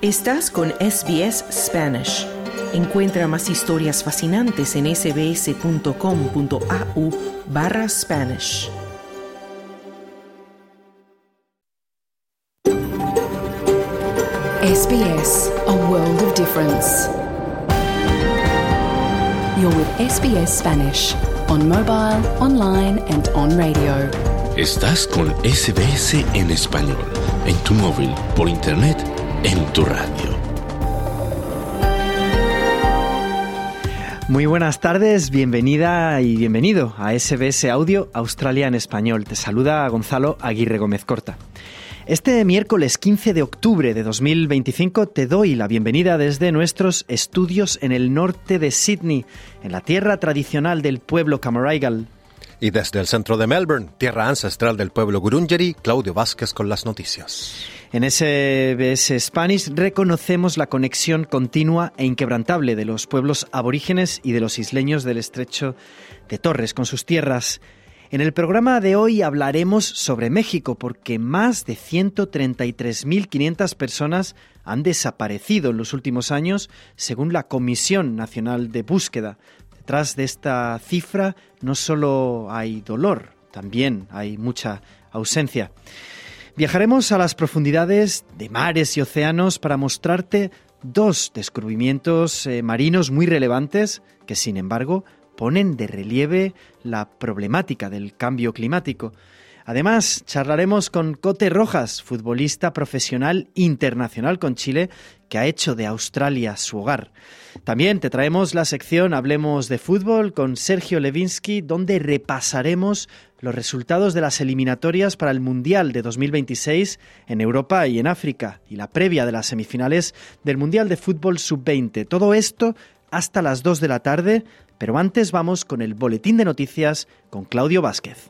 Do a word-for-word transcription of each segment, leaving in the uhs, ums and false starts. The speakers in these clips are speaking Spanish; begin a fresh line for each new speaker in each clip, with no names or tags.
Estás con S B S Spanish. Encuentra más historias fascinantes en sbs.com.au barra Spanish.
S B S, a world of difference. You're with S B S Spanish, on mobile, online and on radio.
Estás con S B S en español, en tu móvil, por internet, en tu radio.
Muy buenas tardes, bienvenida y bienvenido a S B S Audio Australia en español. Te saluda Gonzalo Aguirre Gómez Corta. Este miércoles quince de octubre de dos mil veinticinco te doy la bienvenida desde nuestros estudios en el norte de Sydney, en la tierra tradicional del pueblo Cammeraygal.
Y desde el centro de Melbourne, tierra ancestral del pueblo Gurungeri, Claudio Vázquez con las noticias.
En S B S Spanish reconocemos la conexión continua e inquebrantable de los pueblos aborígenes y de los isleños del estrecho de Torres con sus tierras. En el programa de hoy hablaremos sobre México porque más de ciento treinta y tres mil quinientas personas han desaparecido en los últimos años, según la Comisión Nacional de Búsqueda. Detrás de esta cifra no solo hay dolor, también hay mucha ausencia. Viajaremos a las profundidades de mares y océanos para mostrarte dos descubrimientos eh, marinos muy relevantes que, sin embargo, ponen de relieve la problemática del cambio climático. Además, charlaremos con Cote Rojas, futbolista profesional internacional con Chile, que ha hecho de Australia su hogar. También te traemos la sección Hablemos de Fútbol con Sergio Levinsky, donde repasaremos los resultados de las eliminatorias para el Mundial de dos mil veintiséis en Europa y en África, y la previa de las semifinales del Mundial de Fútbol sub veinte. Todo esto hasta las dos de la tarde, pero antes vamos con el boletín de noticias con Claudio Vázquez.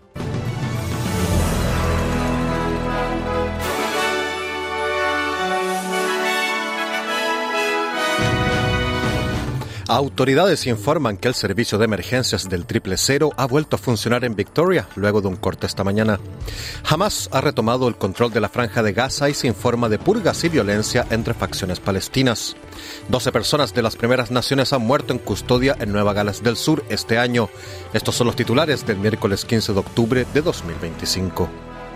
Autoridades informan que el servicio de emergencias del Triple Cero ha vuelto a funcionar en Victoria luego de un corte esta mañana. Hamás ha retomado el control de la Franja de Gaza y se informa de purgas y violencia entre facciones palestinas. doce personas de las primeras naciones han muerto en custodia en Nueva Gales del Sur este año. Estos son los titulares del miércoles quince de octubre de dos mil veinticinco.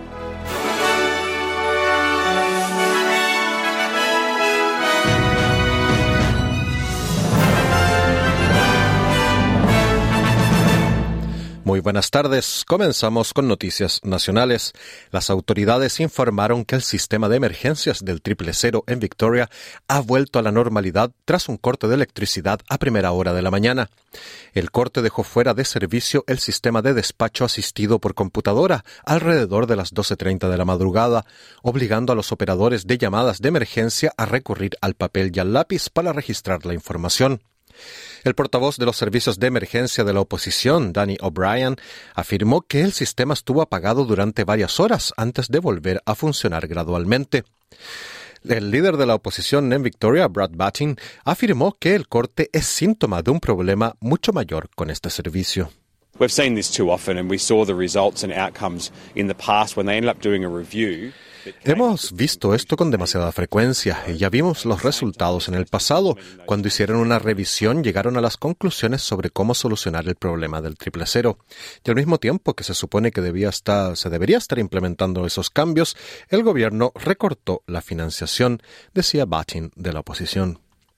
Muy buenas tardes. Comenzamos con noticias nacionales. Las autoridades informaron que el sistema de emergencias del Triple Cero en Victoria ha vuelto a la normalidad tras un corte de electricidad a primera hora de la mañana. El corte dejó fuera de servicio el sistema de despacho asistido por computadora alrededor de las doce treinta de la madrugada, obligando a los operadores de llamadas de emergencia a recurrir al papel y al lápiz para registrar la información. El portavoz de los servicios de emergencia de la oposición, Danny O'Brien, afirmó que el sistema estuvo apagado durante varias horas antes de volver a funcionar gradualmente. El líder de la oposición en Victoria, Brad Battin, afirmó que el corte es síntoma de un problema mucho mayor con este servicio.
We've seen this too often and we saw the results and outcomes in the past when they ended up doing a review.
Hemos visto esto con demasiada frecuencia y ya vimos los resultados en el pasado. Cuando hicieron una revisión, llegaron a las conclusiones sobre cómo solucionar el problema del Triple Cero. Y al mismo tiempo que se supone que debía estar, se debería estar implementando esos cambios, el gobierno recortó la financiación, decía Battin de la oposición.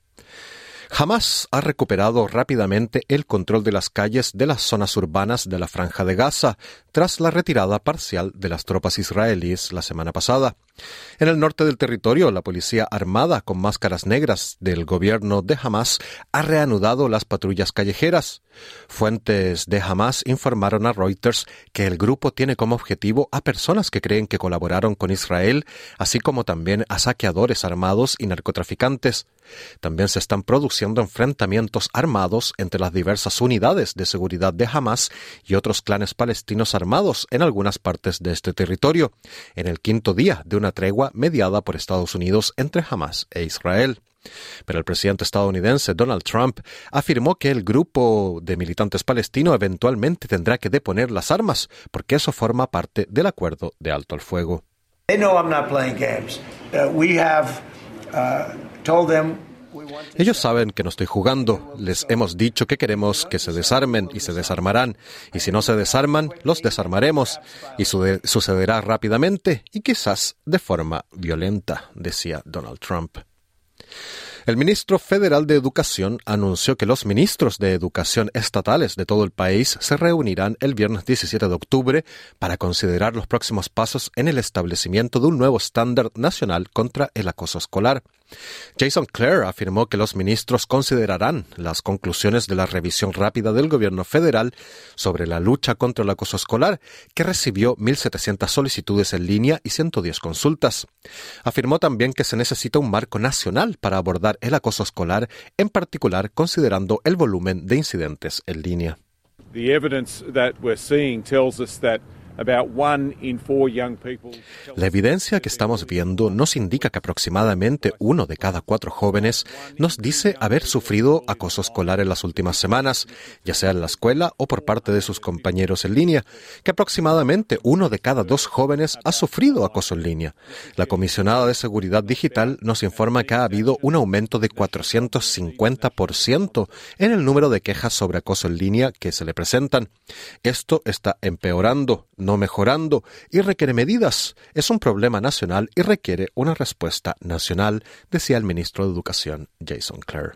Hamás ha recuperado rápidamente el control de las calles de las zonas urbanas de la Franja de Gaza tras la retirada parcial de las tropas israelíes la semana pasada. En el norte del territorio, la policía armada con máscaras negras del gobierno de Hamás ha reanudado las patrullas callejeras. Fuentes de Hamás informaron a Reuters que el grupo tiene como objetivo a personas que creen que colaboraron con Israel, así como también a saqueadores armados y narcotraficantes. También se están produciendo enfrentamientos armados entre las diversas unidades de seguridad de Hamás y otros clanes palestinos armados en algunas partes de este territorio, en el quinto día de una tregua mediada por Estados Unidos entre Hamás e Israel. Pero el presidente estadounidense Donald Trump afirmó que el grupo de militantes palestino eventualmente tendrá que deponer las armas porque eso forma parte del acuerdo de alto el fuego.
They know I'm not playing games. Uh, we have
Ellos saben que no estoy jugando. Les hemos dicho que queremos que se desarmen y se desarmarán. Y si no se desarman, los desarmaremos. Y su- sucederá rápidamente y quizás de forma violenta, decía Donald Trump. El ministro federal de Educación anunció que los ministros de Educación estatales de todo el país se reunirán el viernes diecisiete de octubre para considerar los próximos pasos en el establecimiento de un nuevo estándar nacional contra el acoso escolar. Jason Clare afirmó que los ministros considerarán las conclusiones de la revisión rápida del gobierno federal sobre la lucha contra el acoso escolar, que recibió mil setecientas solicitudes en línea y ciento diez consultas. Afirmó también que se necesita un marco nacional para abordar el acoso escolar, en particular considerando el volumen de incidentes en línea.
The evidence that we're seeing tells us that about one in four young people.
La evidencia que estamos viendo nos indica que aproximadamente uno de cada cuatro jóvenes nos dice haber sufrido acoso escolar en las últimas semanas, ya sea en la escuela o por parte de sus compañeros en línea, que aproximadamente uno de cada dos jóvenes ha sufrido acoso en línea. La comisionada de Seguridad Digital nos informa que ha habido un aumento de cuatrocientos cincuenta por ciento en el número de quejas sobre acoso en línea que se le presentan. Esto está empeorando, no mejorando, y requiere medidas. Es un problema nacional y requiere una respuesta nacional, decía el ministro de Educación, Jason Clare.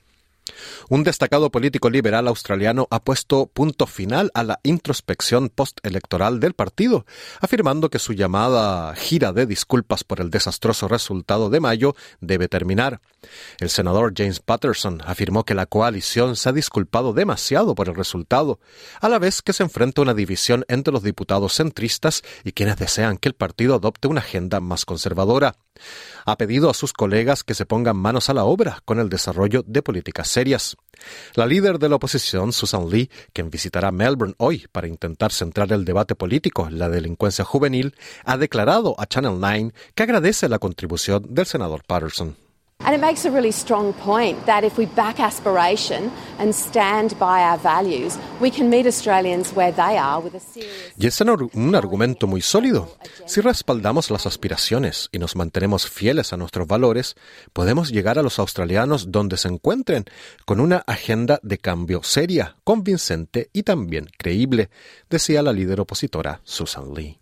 Un destacado político liberal australiano ha puesto punto final a la introspección postelectoral del partido, afirmando que su llamada gira de disculpas por el desastroso resultado de mayo debe terminar. El senador James Patterson afirmó que la coalición se ha disculpado demasiado por el resultado, a la vez que se enfrenta una división entre los diputados centristas y quienes desean que el partido adopte una agenda más conservadora. Ha pedido a sus colegas que se pongan manos a la obra con el desarrollo de políticas serias. La líder de la oposición, Susan Lee, quien visitará Melbourne hoy para intentar centrar el debate político en la delincuencia juvenil, ha declarado a Channel nueve que agradece la contribución del senador Patterson.
And it makes a really strong point that if we back aspiration and stand by our values, we can meet Australians where they are with a serious...
Y es un argumento muy sólido. Si respaldamos las aspiraciones y nos mantenemos fieles a nuestros valores, podemos llegar a los australianos donde se encuentren, con una agenda de cambio seria, convincente y también creíble, decía la líder opositora Susan Lee.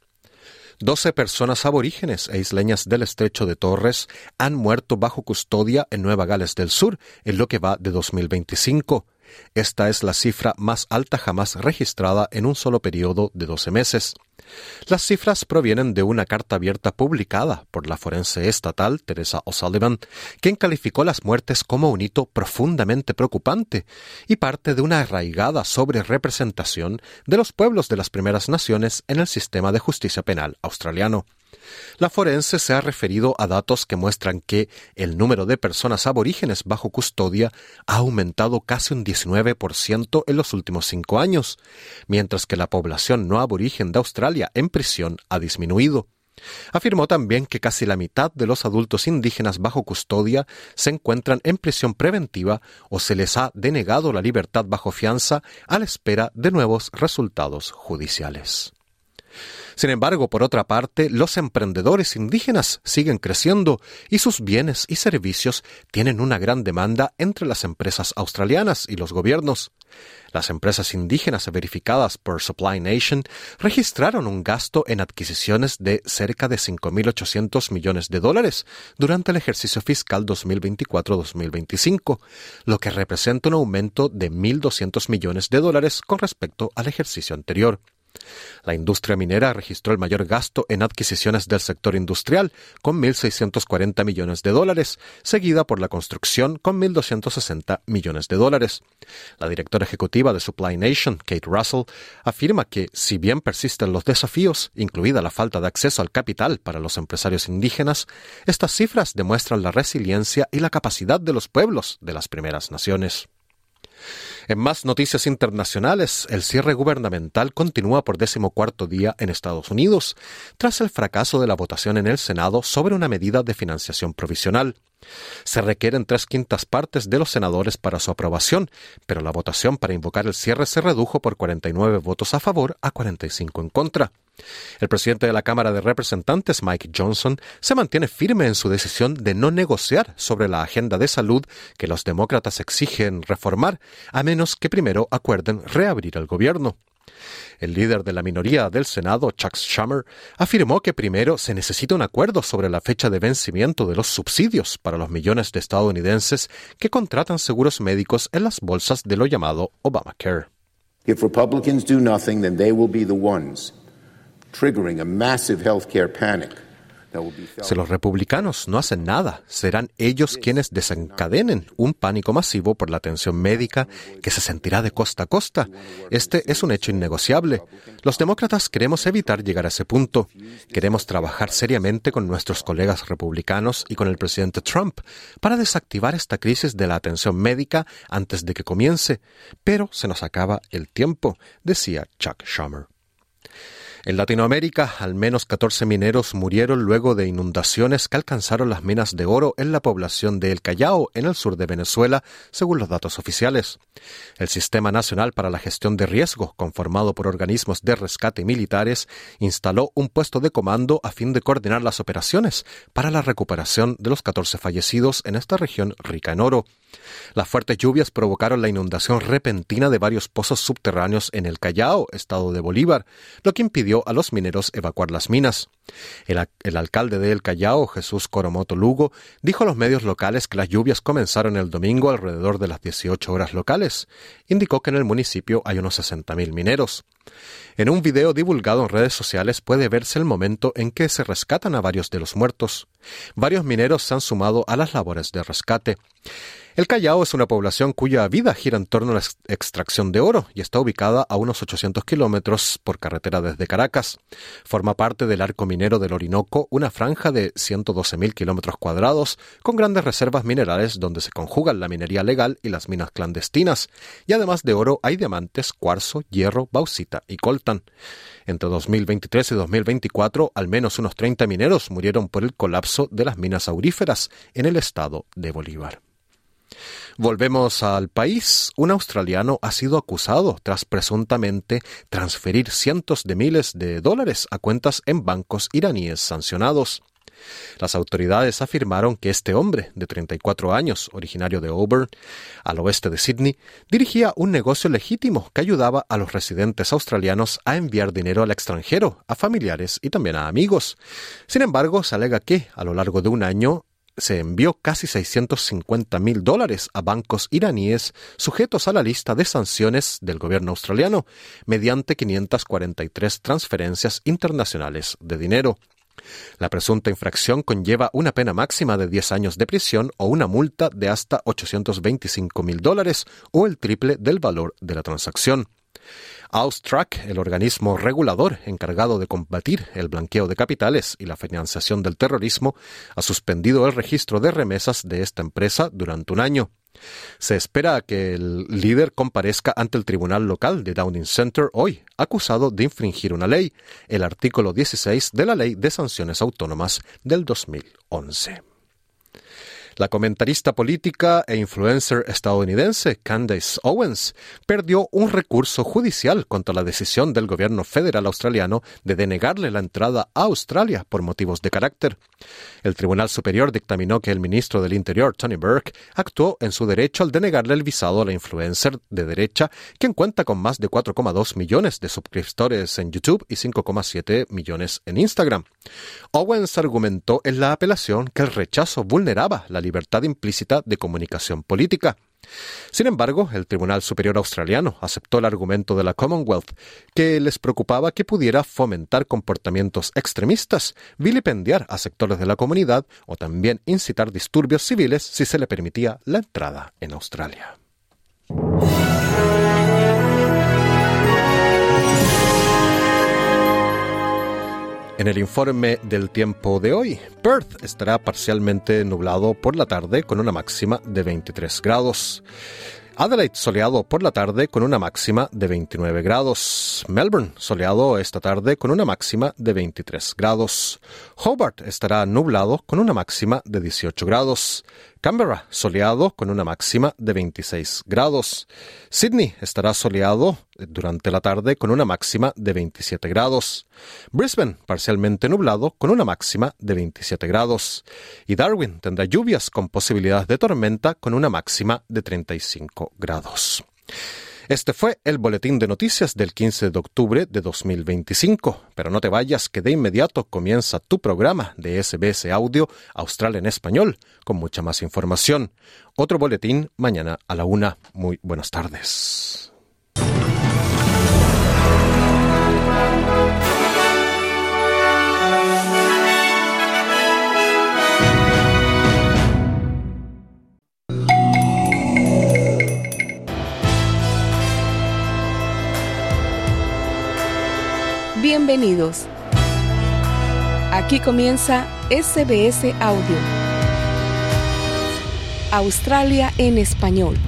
Doce personas aborígenes e isleñas del estrecho de Torres han muerto bajo custodia en Nueva Gales del Sur en lo que va de dos mil veinticinco. Esta es la cifra más alta jamás registrada en un solo periodo de doce meses. Las cifras provienen de una carta abierta publicada por la forense estatal Teresa O'Sullivan, quien calificó las muertes como un hito profundamente preocupante y parte de una arraigada sobrerepresentación de los pueblos de las primeras naciones en el sistema de justicia penal australiano. La forense se ha referido a datos que muestran que el número de personas aborígenes bajo custodia ha aumentado casi un diecinueve por ciento en los últimos cinco años, mientras que la población no aborigen de Australia en prisión ha disminuido. Afirmó también que casi la mitad de los adultos indígenas bajo custodia se encuentran en prisión preventiva o se les ha denegado la libertad bajo fianza a la espera de nuevos resultados judiciales. Sin embargo, por otra parte, los emprendedores indígenas siguen creciendo y sus bienes y servicios tienen una gran demanda entre las empresas australianas y los gobiernos. Las empresas indígenas verificadas por Supply Nation registraron un gasto en adquisiciones de cerca de cinco mil ochocientos millones de dólares durante el ejercicio fiscal dos mil veinticuatro dos mil veinticinco, lo que representa un aumento de mil doscientos millones de dólares con respecto al ejercicio anterior. La industria minera registró el mayor gasto en adquisiciones del sector industrial, con mil seiscientos cuarenta millones de dólares, seguida por la construcción con mil doscientos sesenta millones de dólares. La directora ejecutiva de Supply Nation, Kate Russell, afirma que, si bien persisten los desafíos, incluida la falta de acceso al capital para los empresarios indígenas, estas cifras demuestran la resiliencia y la capacidad de los pueblos de las primeras naciones. En más noticias internacionales, el cierre gubernamental continúa por decimocuarto día en Estados Unidos, tras el fracaso de la votación en el Senado sobre una medida de financiación provisional. Se requieren tres quintas partes de los senadores para su aprobación, pero la votación para invocar el cierre se redujo por cuarenta y nueve votos a favor a cuarenta y cinco en contra. El presidente de la Cámara de Representantes, Mike Johnson, se mantiene firme en su decisión de no negociar sobre la agenda de salud que los demócratas exigen reformar, a menos que primero acuerden reabrir el gobierno. El líder de la minoría del Senado, Chuck Schumer, afirmó que primero se necesita un acuerdo sobre la fecha de vencimiento de los subsidios para los millones de estadounidenses que contratan seguros médicos en las bolsas de lo llamado Obamacare.
If Republicans do nothing, then they will be the ones triggering a massive healthcare panic.
Si los republicanos no hacen nada, serán ellos quienes desencadenen un pánico masivo por la atención médica que se sentirá de costa a costa. Este es un hecho innegociable. Los demócratas queremos evitar llegar a ese punto. Queremos trabajar seriamente con nuestros colegas republicanos y con el presidente Trump para desactivar esta crisis de la atención médica antes de que comience. Pero se nos acaba el tiempo, decía Chuck Schumer. En Latinoamérica, al menos catorce mineros murieron luego de inundaciones que alcanzaron las minas de oro en la población de El Callao, en el sur de Venezuela, según los datos oficiales. El Sistema Nacional para la Gestión de Riesgo, conformado por organismos de rescate militares, instaló un puesto de comando a fin de coordinar las operaciones para la recuperación de los catorce fallecidos en esta región rica en oro. Las fuertes lluvias provocaron la inundación repentina de varios pozos subterráneos en El Callao, estado de Bolívar, lo que impidió a los mineros evacuar las minas. El, el alcalde de El Callao, Jesús Coromoto Lugo, dijo a los medios locales que las lluvias comenzaron el domingo alrededor de las dieciocho horas locales. Indicó que en el municipio hay unos sesenta mil mineros. En un video divulgado en redes sociales puede verse el momento en que se rescatan a varios de los muertos. Varios mineros se han sumado a las labores de rescate. El Callao es una población cuya vida gira en torno a la extracción de oro y está ubicada a unos ochocientos kilómetros por carretera desde Caracas. Forma parte del arco minero del Orinoco, una franja de ciento doce mil kilómetros cuadrados con grandes reservas minerales donde se conjugan la minería legal y las minas clandestinas. Y además de oro hay diamantes, cuarzo, hierro, bauxita y coltán. Entre dos mil veintitrés y dos mil veinticuatro, al menos unos treinta mineros murieron por el colapso de las minas auríferas en el estado de Bolívar. Volvemos al país. Un australiano ha sido acusado tras presuntamente transferir cientos de miles de dólares a cuentas en bancos iraníes sancionados. Las autoridades afirmaron que este hombre, de treinta y cuatro años, originario de Auburn, al oeste de Sydney, dirigía un negocio legítimo que ayudaba a los residentes australianos a enviar dinero al extranjero, a familiares y también a amigos. Sin embargo, se alega que, a lo largo de un año, se envió casi seiscientos cincuenta mil dólares a bancos iraníes sujetos a la lista de sanciones del gobierno australiano, mediante quinientas cuarenta y tres transferencias internacionales de dinero. La presunta infracción conlleva una pena máxima de diez años de prisión o una multa de hasta ochocientos veinticinco mil dólares o el triple del valor de la transacción. AUSTRAC, el organismo regulador encargado de combatir el blanqueo de capitales y la financiación del terrorismo, ha suspendido el registro de remesas de esta empresa durante un año. Se espera que el líder comparezca ante el tribunal local de Downing Center hoy, acusado de infringir una ley, el artículo dieciséis de la Ley de Sanciones Autónomas del dos mil once. La comentarista política e influencer estadounidense Candace Owens perdió un recurso judicial contra la decisión del gobierno federal australiano de denegarle la entrada a Australia por motivos de carácter. El Tribunal Superior dictaminó que el ministro del Interior, Tony Burke, actuó en su derecho al denegarle el visado a la influencer de derecha, quien cuenta con más de cuatro coma dos millones de suscriptores en YouTube y cinco coma siete millones en Instagram. Owens argumentó en la apelación que el rechazo vulneraba la libertad implícita de comunicación política. Sin embargo, el Tribunal Superior Australiano aceptó el argumento de la Commonwealth, que les preocupaba que pudiera fomentar comportamientos extremistas, vilipendiar a sectores de la comunidad o también incitar disturbios civiles si se le permitía la entrada en Australia. En el informe del tiempo de hoy, Perth estará parcialmente nublado por la tarde con una máxima de veintitrés grados. Adelaide soleado por la tarde con una máxima de veintinueve grados. Melbourne soleado esta tarde con una máxima de veintitrés grados. Hobart estará nublado con una máxima de dieciocho grados. Canberra, soleado con una máxima de veintiséis grados. Sydney estará soleado durante la tarde con una máxima de veintisiete grados. Brisbane, parcialmente nublado con una máxima de veintisiete grados. Y Darwin tendrá lluvias con posibilidades de tormenta con una máxima de treinta y cinco grados. Este fue el boletín de noticias del quince de octubre de dos mil veinticinco. Pero no te vayas, que de inmediato comienza tu programa de S B S Audio Australia en Español, con mucha más información. Otro boletín mañana a la una. Muy buenas tardes.
Bienvenidos. Aquí comienza S B S Audio Australia en Español.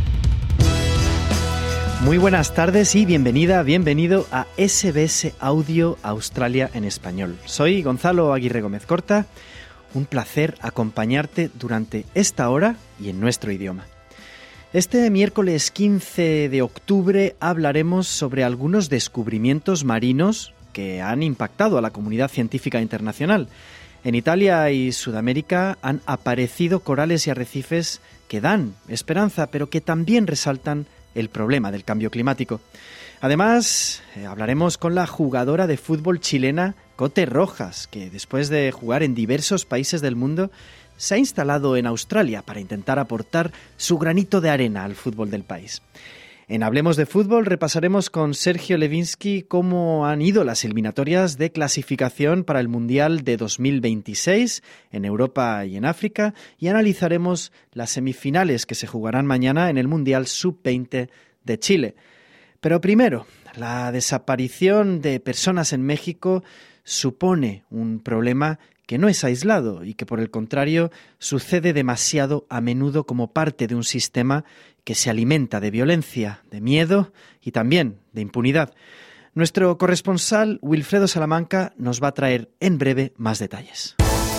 Muy buenas tardes y bienvenida, bienvenido a S B S Audio Australia en Español. Soy Gonzalo Aguirre Gómez Corta. Un placer acompañarte durante esta hora y en nuestro idioma. Este miércoles quince de octubre hablaremos sobre algunos descubrimientos marinos que han impactado a la comunidad científica internacional. En Italia y Sudamérica han aparecido corales y arrecifes que dan esperanza, pero que también resaltan el problema del cambio climático. Además, eh, hablaremos con la jugadora de fútbol chilena Cote Rojas, que después de jugar en diversos países del mundo, se ha instalado en Australia para intentar aportar su granito de arena al fútbol del país. En Hablemos de Fútbol repasaremos con Sergio Levinsky cómo han ido las eliminatorias de clasificación para el Mundial de dos mil veintiséis en Europa y en África, y analizaremos las semifinales que se jugarán mañana en el Mundial sub veinte de Chile. Pero primero, la desaparición de personas en México supone un problema que no es aislado y que, por el contrario, sucede demasiado a menudo como parte de un sistema que se alimenta de violencia, de miedo y también de impunidad. Nuestro corresponsal Wilfredo Salamanca nos va a traer en breve más detalles.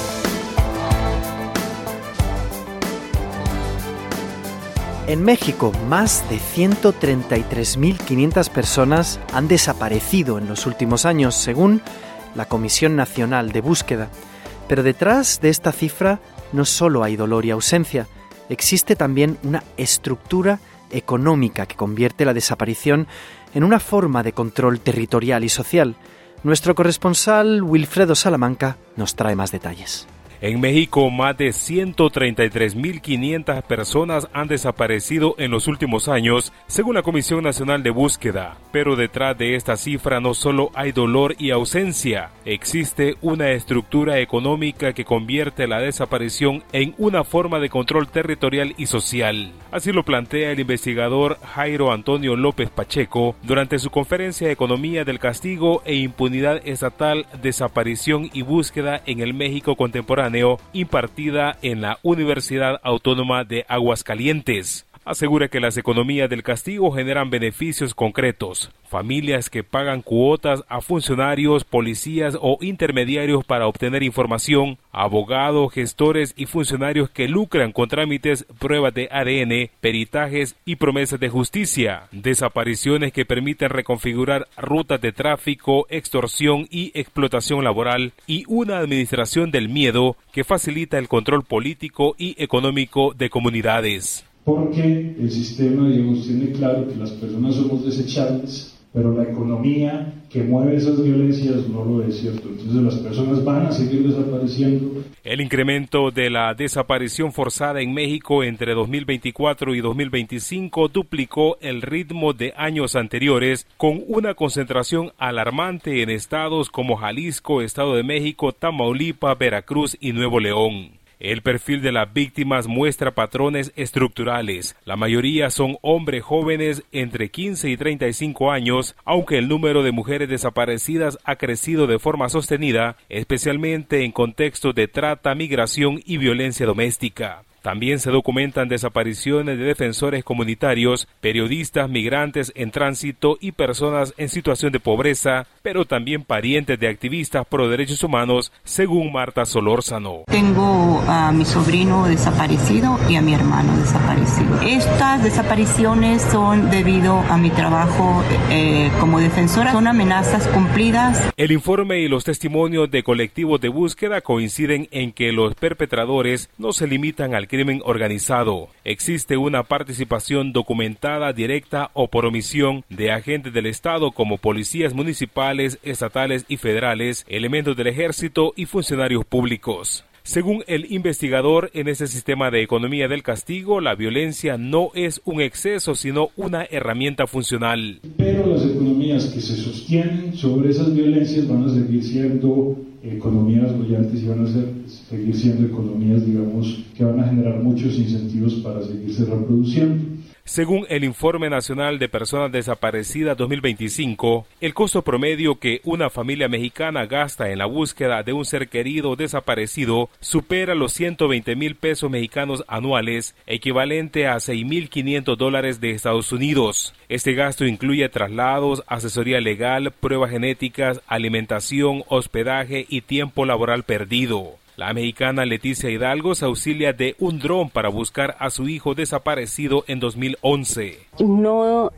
En México, más de ciento treinta y tres mil quinientas personas han desaparecido en los últimos años, según la Comisión Nacional de Búsqueda. Pero detrás de esta cifra no solo hay dolor y ausencia, existe también una estructura económica que convierte la desaparición en una forma de control territorial y social. Nuestro corresponsal Wilfredo Salamanca nos trae más detalles.
En México, más de ciento treinta y tres mil quinientas personas han desaparecido en los últimos años, según la Comisión Nacional de Búsqueda. Pero detrás de esta cifra no solo hay dolor y ausencia, existe una estructura económica que convierte la desaparición en una forma de control territorial y social. Así lo plantea el investigador Jairo Antonio López Pacheco durante su conferencia Economía del Castigo e Impunidad Estatal, Desaparición y Búsqueda en el México Contemporáneo, impartida en la Universidad Autónoma de Aguascalientes. Asegura que las economías del castigo generan beneficios concretos. Familias que pagan cuotas a funcionarios, policías o intermediarios para obtener información, abogados, gestores y funcionarios que lucran con trámites, pruebas de A D N, peritajes y promesas de justicia. Desapariciones que permiten reconfigurar rutas de tráfico, extorsión y explotación laboral, y una administración del miedo que facilita el control político y económico de comunidades.
Porque el sistema, digamos, tiene claro que las personas somos desechables, pero la economía que mueve esas violencias no lo es, ¿cierto? Entonces las personas van a seguir desapareciendo.
El incremento de la desaparición forzada en México entre dos mil veinticuatro y dos mil veinticinco duplicó el ritmo de años anteriores, con una concentración alarmante en estados como Jalisco, Estado de México, Tamaulipas, Veracruz y Nuevo León. El perfil de las víctimas muestra patrones estructurales. La mayoría son hombres jóvenes entre quince y treinta y cinco años, aunque el número de mujeres desaparecidas ha crecido de forma sostenida, especialmente en contextos de trata, migración y violencia doméstica. También se documentan desapariciones de defensores comunitarios, periodistas, migrantes en tránsito y personas en situación de pobreza, pero también parientes de activistas pro derechos humanos, según Marta Solórzano.
Tengo a mi sobrino desaparecido y a mi hermano desaparecido. Estas desapariciones son debido a mi trabajo eh, como defensora. Son amenazas cumplidas.
El informe y los testimonios de colectivos de búsqueda coinciden en que los perpetradores no se limitan al crimen organizado. Existe una participación documentada directa o por omisión de agentes del Estado como policías municipales, estatales y federales, elementos del ejército y funcionarios públicos. Según el investigador, en ese sistema de economía del castigo, la violencia no es un exceso, sino una herramienta funcional.
Pero las economías que se sostienen sobre esas violencias van a seguir siendo economías brillantes y van a ser, seguir siendo economías, digamos, que van a generar muchos incentivos para seguirse reproduciendo.
Según el Informe Nacional de Personas Desaparecidas dos mil veinticinco, el costo promedio que una familia mexicana gasta en la búsqueda de un ser querido desaparecido supera los ciento veinte mil pesos mexicanos anuales, equivalente a seis mil quinientos dólares de Estados Unidos. Este gasto incluye traslados, asesoría legal, pruebas genéticas, alimentación, hospedaje y tiempo laboral perdido. La mexicana Leticia Hidalgo se auxilia de un dron para buscar a su hijo desaparecido en dos mil once.
No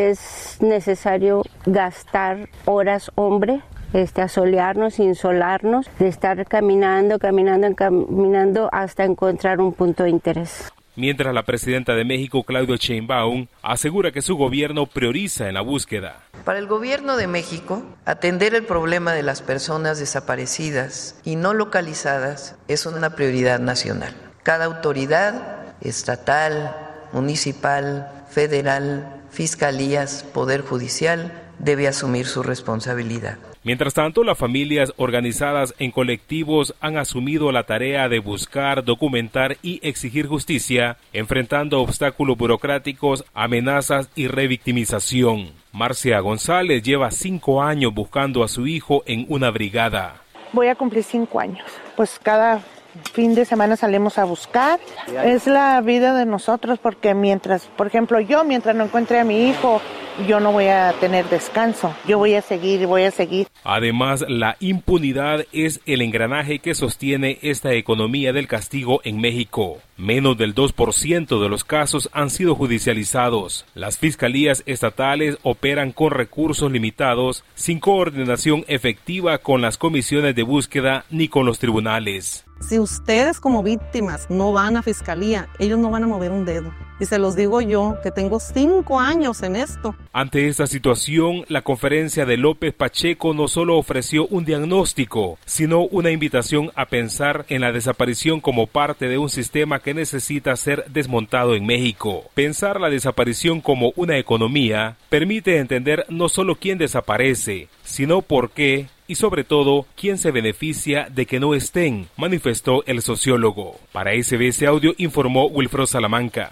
es necesario gastar horas hombre, este, asolearnos, insolarnos, de estar caminando, caminando, caminando hasta encontrar un punto de interés.
Mientras la presidenta de México, Claudia Sheinbaum, asegura que su gobierno prioriza en la búsqueda.
Para el gobierno de México, atender el problema de las personas desaparecidas y no localizadas es una prioridad nacional. Cada autoridad estatal, municipal, federal, fiscalías, poder judicial debe asumir su responsabilidad.
Mientras tanto, las familias organizadas en colectivos han asumido la tarea de buscar, documentar y exigir justicia, enfrentando obstáculos burocráticos, amenazas y revictimización. Marcia González lleva cinco años buscando a su hijo en una brigada.
Voy a cumplir cinco años. Pues cada fin de semana salimos a buscar. Es la vida de nosotros porque mientras, por ejemplo, yo mientras no encuentre a mi hijo, yo no voy a tener descanso. Yo voy a seguir, voy a seguir.
Además, la impunidad es el engranaje que sostiene esta economía del castigo en México. Menos del dos por ciento de los casos han sido judicializados. Las fiscalías estatales operan con recursos limitados, sin coordinación efectiva con las comisiones de búsqueda ni con los tribunales.
Si ustedes como víctimas no van a fiscalía, ellos no van a mover un dedo. Y se los digo yo, que tengo cinco años en esto.
Ante esta situación, la conferencia de López Pacheco no solo ofreció un diagnóstico, sino una invitación a pensar en la desaparición como parte de un sistema que necesita ser desmontado en México. Pensar la desaparición como una economía permite entender no solo quién desaparece, sino por qué y sobre todo quién se beneficia de que no estén, manifestó el sociólogo. Para S B S Audio informó Wilfredo Salamanca.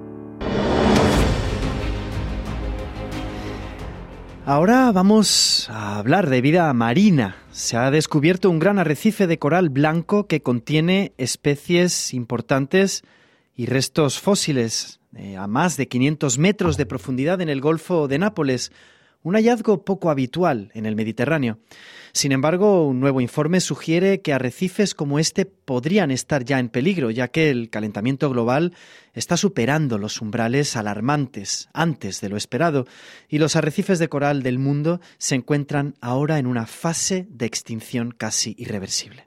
Ahora vamos a hablar de vida marina. Se ha descubierto un gran arrecife de coral blanco que contiene especies importantes y restos fósiles eh, a más de quinientos metros de profundidad en el Golfo de Nápoles, un hallazgo poco habitual en el Mediterráneo. Sin embargo, un nuevo informe sugiere que arrecifes como este podrían estar ya en peligro, ya que el calentamiento global está superando los umbrales alarmantes antes de lo esperado y los arrecifes de coral del mundo se encuentran ahora en una fase de extinción casi irreversible.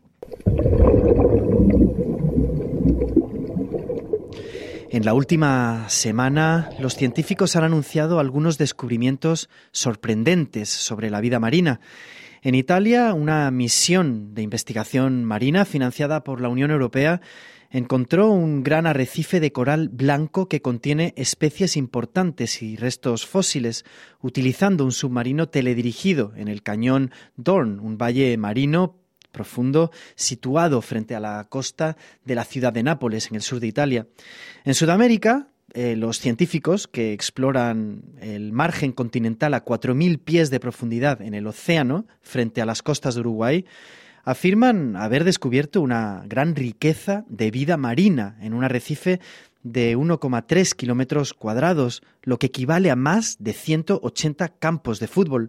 En la última semana, los científicos han anunciado algunos descubrimientos sorprendentes sobre la vida marina. En Italia, una misión de investigación marina financiada por la Unión Europea encontró un gran arrecife de coral blanco que contiene especies importantes y restos fósiles, utilizando un submarino teledirigido en el cañón Dorn, un valle marino profundo situado frente a la costa de la ciudad de Nápoles, en el sur de Italia. En Sudamérica, eh, los científicos que exploran el margen continental a cuatro mil pies de profundidad en el océano, frente a las costas de Uruguay, afirman haber descubierto una gran riqueza de vida marina en un arrecife de uno coma tres kilómetros cuadrados, lo que equivale a más de ciento ochenta campos de fútbol.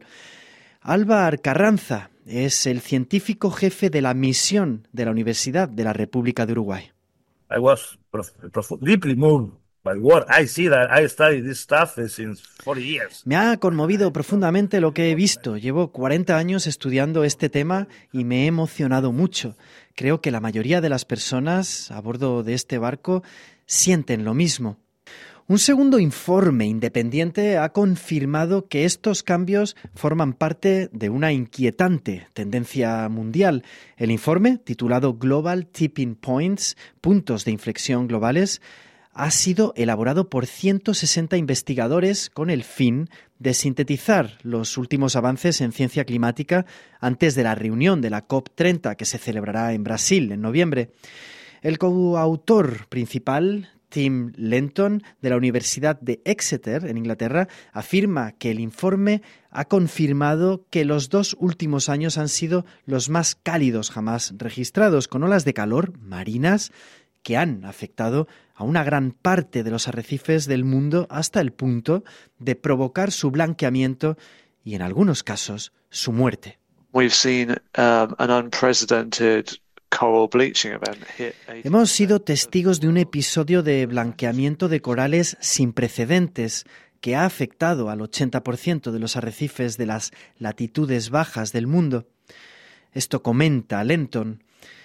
Álvar Carranza es el científico jefe de la misión de la Universidad de la República de Uruguay.
I was prof- prof- deeply moved by what I see that I studied this stuff since forty years.
Me ha conmovido profundamente lo que he visto. Llevo cuarenta años estudiando este tema y me he emocionado mucho. Creo que la mayoría de las personas a bordo de este barco sienten lo mismo. Un segundo informe independiente ha confirmado que estos cambios forman parte de una inquietante tendencia mundial. El informe, titulado Global Tipping Points, puntos de inflexión globales, ha sido elaborado por ciento sesenta investigadores con el fin de sintetizar los últimos avances en ciencia climática antes de la reunión de la COP treinta que se celebrará en Brasil en noviembre. El coautor principal, Tim Lenton, de la Universidad de Exeter, en Inglaterra, afirma que el informe ha confirmado que los dos últimos años han sido los más cálidos jamás registrados, con olas de calor marinas que han afectado a una gran parte de los arrecifes del mundo hasta el punto de provocar su blanqueamiento y, en algunos casos, su muerte.
We've seen um, an unprecedented coral bleaching event hit.
Hemos sido testigos de un episodio de blanqueamiento de corales sin precedentes que ha afectado al ochenta por ciento de los arrecifes de las latitudes bajas del mundo. Esto comenta Lenton.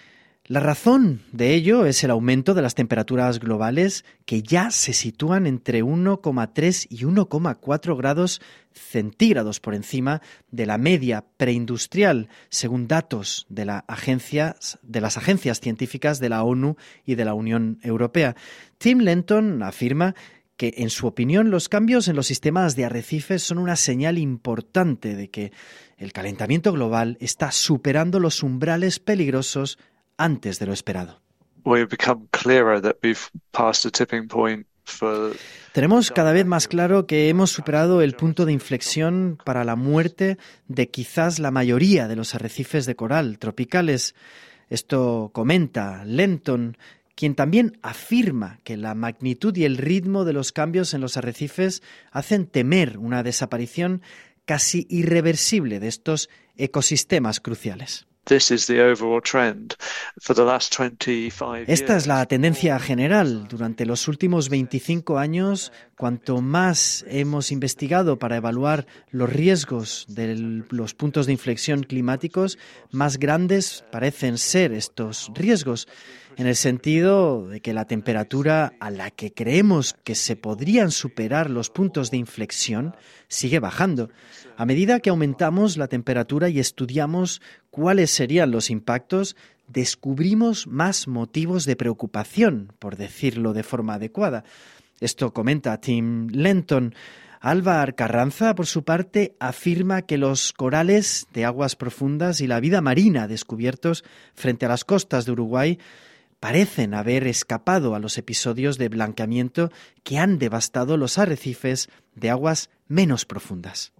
La razón de ello es el aumento de las temperaturas globales que ya se sitúan entre uno coma tres y uno coma cuatro grados centígrados por encima de la media preindustrial, según datos de, la agencia, de las agencias científicas de la ONU y de la Unión Europea. Tim Lenton afirma que, en su opinión, los cambios en los sistemas de arrecifes son una señal importante de que el calentamiento global está superando los umbrales peligrosos antes de lo esperado. Tenemos cada vez más claro que hemos superado el punto de inflexión para la muerte de quizás la mayoría de los arrecifes de coral tropicales. Esto comenta Lenton, quien también afirma que la magnitud y el ritmo de los cambios en los arrecifes hacen temer una desaparición casi irreversible de estos ecosistemas cruciales. Esta es la tendencia general. Durante los últimos veinticinco años, cuanto más hemos investigado para evaluar los riesgos de los puntos de inflexión climáticos, más grandes parecen ser estos riesgos, en el sentido de que la temperatura a la que creemos que se podrían superar los puntos de inflexión sigue bajando. A medida que aumentamos la temperatura y estudiamos cuáles serían los impactos, descubrimos más motivos de preocupación, por decirlo de forma adecuada. Esto comenta Tim Lenton. Álvar Carranza, por su parte, afirma que los corales de aguas profundas y la vida marina descubiertos frente a las costas de Uruguay parecen haber escapado a los episodios de blanqueamiento que han devastado los arrecifes de aguas menos profundas.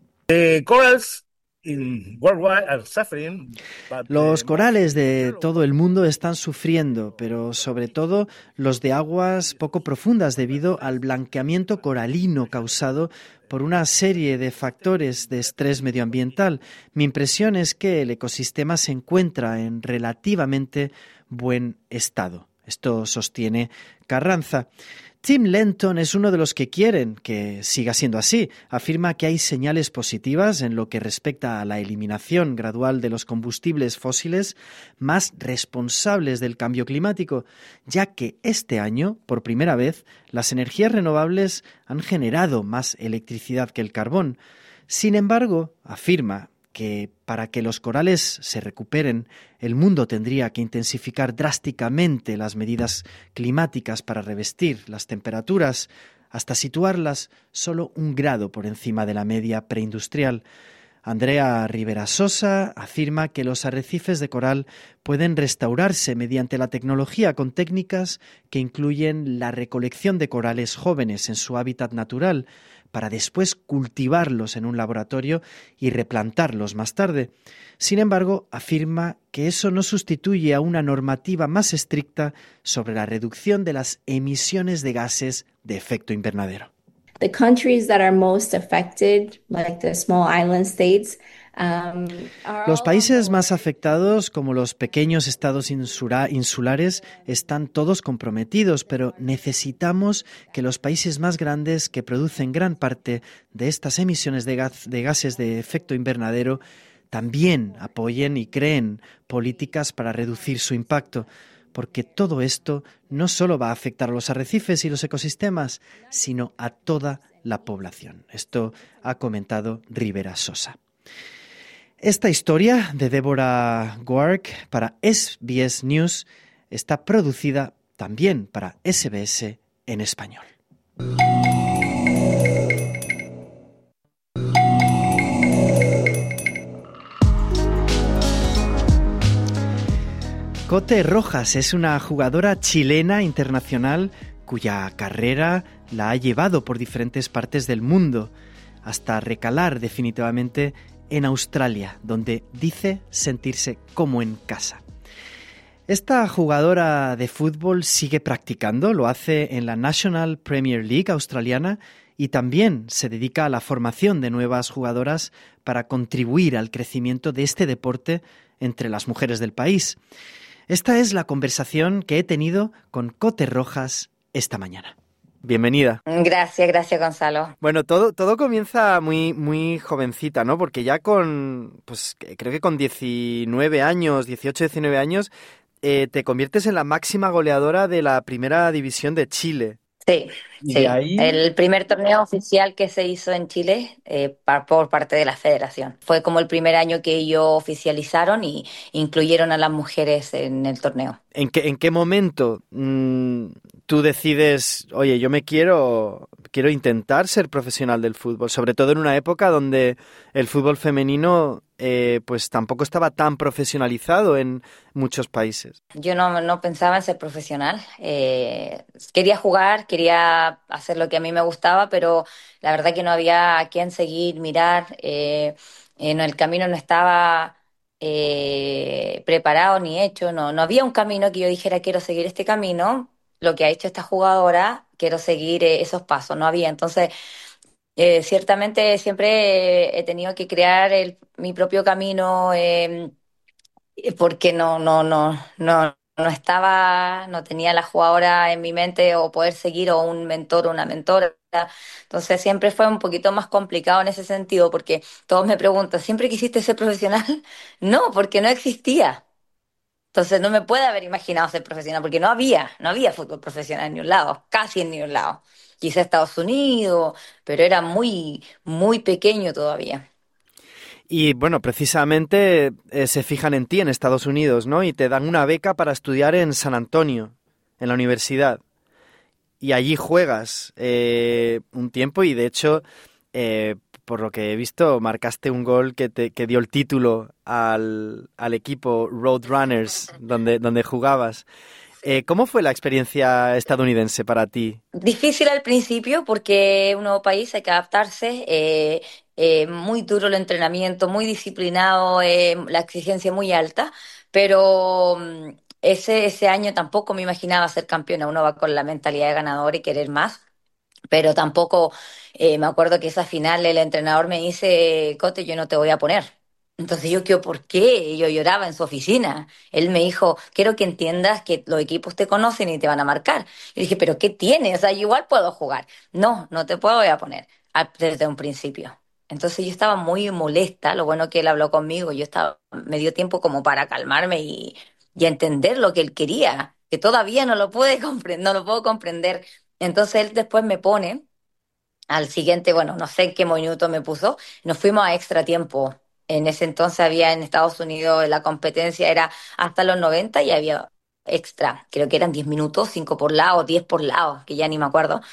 Los corales de todo el mundo están sufriendo, pero sobre todo los de aguas poco profundas debido al blanqueamiento coralino causado por una serie de factores de estrés medioambiental. Mi impresión es que el ecosistema se encuentra en relativamente buen estado. Esto sostiene Carranza. Tim Lenton es uno de los que quieren que siga siendo así. Afirma que hay señales positivas en lo que respecta a la eliminación gradual de los combustibles fósiles más responsables del cambio climático, ya que este año, por primera vez, las energías renovables han generado más electricidad que el carbón. Sin embargo, afirma que para que los corales se recuperen, el mundo tendría que intensificar drásticamente las medidas climáticas para revestir las temperaturas hasta situarlas solo un grado por encima de la media preindustrial. Andrea Rivera Sosa afirma que los arrecifes de coral pueden restaurarse mediante la tecnología con técnicas que incluyen la recolección de corales jóvenes en su hábitat natural, para después cultivarlos en un laboratorio y replantarlos más tarde. Sin embargo, afirma que eso no sustituye a una normativa más estricta sobre la reducción de las emisiones de gases de efecto invernadero.
The countries that are most affected, like the small island states, um, are
Los países más afectados, como los pequeños estados insula- insulares, están todos comprometidos, pero necesitamos que los países más grandes, que producen gran parte de estas emisiones de, gas- de gases de efecto invernadero, también apoyen y creen políticas para reducir su impacto, porque todo esto no solo va a afectar a los arrecifes y los ecosistemas, sino a toda la población. Esto ha comentado Rivera Sosa. Esta historia de Deborah Guark para S B S News está producida también para S B S en español. Cote Rojas es una jugadora chilena internacional cuya carrera la ha llevado por diferentes partes del mundo, hasta recalar definitivamente en Australia, donde dice sentirse como en casa. Esta jugadora de fútbol sigue practicando, lo hace en la National Premier League australiana y también se dedica a la formación de nuevas jugadoras para contribuir al crecimiento de este deporte entre las mujeres del país. Esta es la conversación que he tenido con Cote Rojas esta mañana. Bienvenida.
Gracias, gracias Gonzalo.
Bueno, todo, todo comienza muy, muy jovencita, ¿no? Porque ya con, pues creo que con diecinueve años, dieciocho, diecinueve años, eh, te conviertes en la máxima goleadora de la primera división de Chile.
Sí,
Y
sí.
de ahí-
El primer torneo oficial que se hizo en Chile eh, pa- por parte de la federación. Fue como el primer año que ellos oficializaron y incluyeron a las mujeres en el torneo.
¿En qué, en qué momento mmm, tú decides, oye, yo me quiero, quiero intentar ser profesional del fútbol? Sobre todo en una época donde el fútbol femenino eh, pues tampoco estaba tan profesionalizado en muchos países.
Yo no, no pensaba en ser profesional. Eh, quería jugar, quería hacer lo que a mí me gustaba, pero la verdad que no había a quién seguir, mirar. Eh, en el camino no estaba eh, preparado ni hecho. No, no había un camino que yo dijera quiero seguir este camino. Lo que ha hecho esta jugadora, quiero seguir eh, esos pasos. No había. Entonces, eh, ciertamente siempre he tenido que crear el, mi propio camino. Eh, porque no, no, no, no, no estaba, no tenía la jugadora en mi mente o poder seguir o un mentor o una mentora. Entonces siempre fue un poquito más complicado en ese sentido porque todos me preguntan, ¿siempre quisiste ser profesional? No, porque no existía. Entonces no me puede haber imaginado ser profesional porque no había, no había fútbol profesional en ni un lado, casi en ni un lado. Quizá Estados Unidos, pero era muy, muy pequeño todavía.
Y bueno, precisamente eh, se fijan en ti en Estados Unidos, ¿no? Y te dan una beca para estudiar en San Antonio, en la universidad. Y allí juegas eh, un tiempo y de hecho, eh, por lo que he visto, marcaste un gol que, te, que dio el título al, al equipo Roadrunners, donde, donde jugabas. Eh, ¿Cómo fue la experiencia estadounidense para ti?
Difícil al principio porque es un nuevo país, hay que adaptarse, eh, eh, muy duro el entrenamiento, muy disciplinado, eh, la exigencia muy alta, pero mm, ese, ese año tampoco me imaginaba ser campeona, uno va con la mentalidad de ganador y querer más, pero tampoco, eh, me acuerdo que esa final el entrenador me dice, Cote, yo no te voy a poner. Entonces yo, ¿qué, ¿por qué? Yo lloraba en su oficina. Él me dijo, quiero que entiendas que los equipos te conocen y te van a marcar. Yo dije, ¿pero qué tienes? O sea, yo igual puedo jugar. No, no te puedo voy a poner a- desde un principio. Entonces yo estaba muy molesta, lo bueno que él habló conmigo, yo estaba, me dio tiempo como para calmarme y, y entender lo que él quería, que todavía no lo pude comprender, no lo puedo comprender. Entonces él después me pone al siguiente, bueno, no sé en qué minuto me puso, nos fuimos a extra tiempo. En ese entonces había en Estados Unidos la competencia era hasta los noventa y había extra, creo que eran diez minutos, cinco por lado, diez por lado, que ya ni me acuerdo.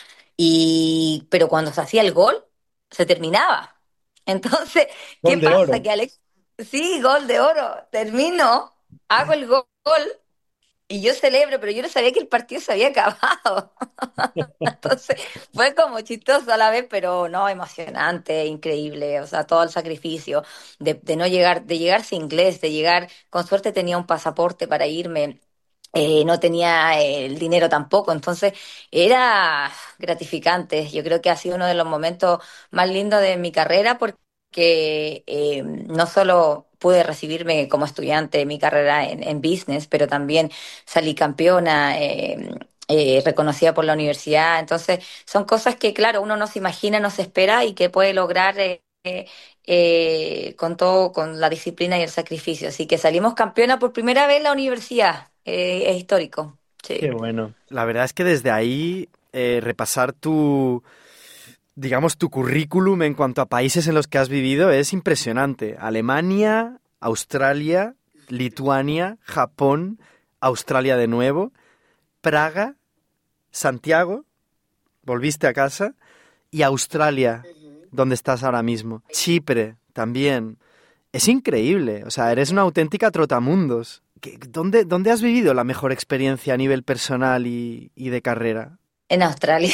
Y, pero cuando se hacía el gol, se terminaba. Entonces, ¿qué
Gol de
pasa?
oro.
Que Alex, sí, gol de oro, termino, hago el gol y yo celebro, pero yo no sabía que el partido se había acabado. Entonces fue como chistoso a la vez, pero no, emocionante, increíble, o sea, todo el sacrificio de, de no llegar, de llegar sin inglés, de llegar, con suerte tenía un pasaporte para irme. Eh, no tenía eh, el dinero tampoco, entonces era gratificante. Yo creo que ha sido uno de los momentos más lindos de mi carrera porque eh, no solo pude recibirme como estudiante en mi carrera en, en business, pero también salí campeona, eh, eh, reconocida por la universidad. Entonces son cosas que, claro, uno no se imagina, no se espera y que puede lograr. Eh, eh, eh, con todo, con la disciplina y el sacrificio. Así que salimos campeona por primera vez en la universidad. Eh, es histórico. Sí.
Qué bueno. La verdad es que desde ahí eh, repasar tu, digamos, tu currículum en cuanto a países en los que has vivido es impresionante. Alemania, Australia, Lituania, Japón, Australia de nuevo, Praga, Santiago, volviste a casa, y Australia, donde estás ahora mismo. Chipre también. Es increíble, o sea, eres una auténtica trotamundos. ¿Dónde, ¿Dónde has vivido la mejor experiencia a nivel personal y, y de carrera?
En Australia.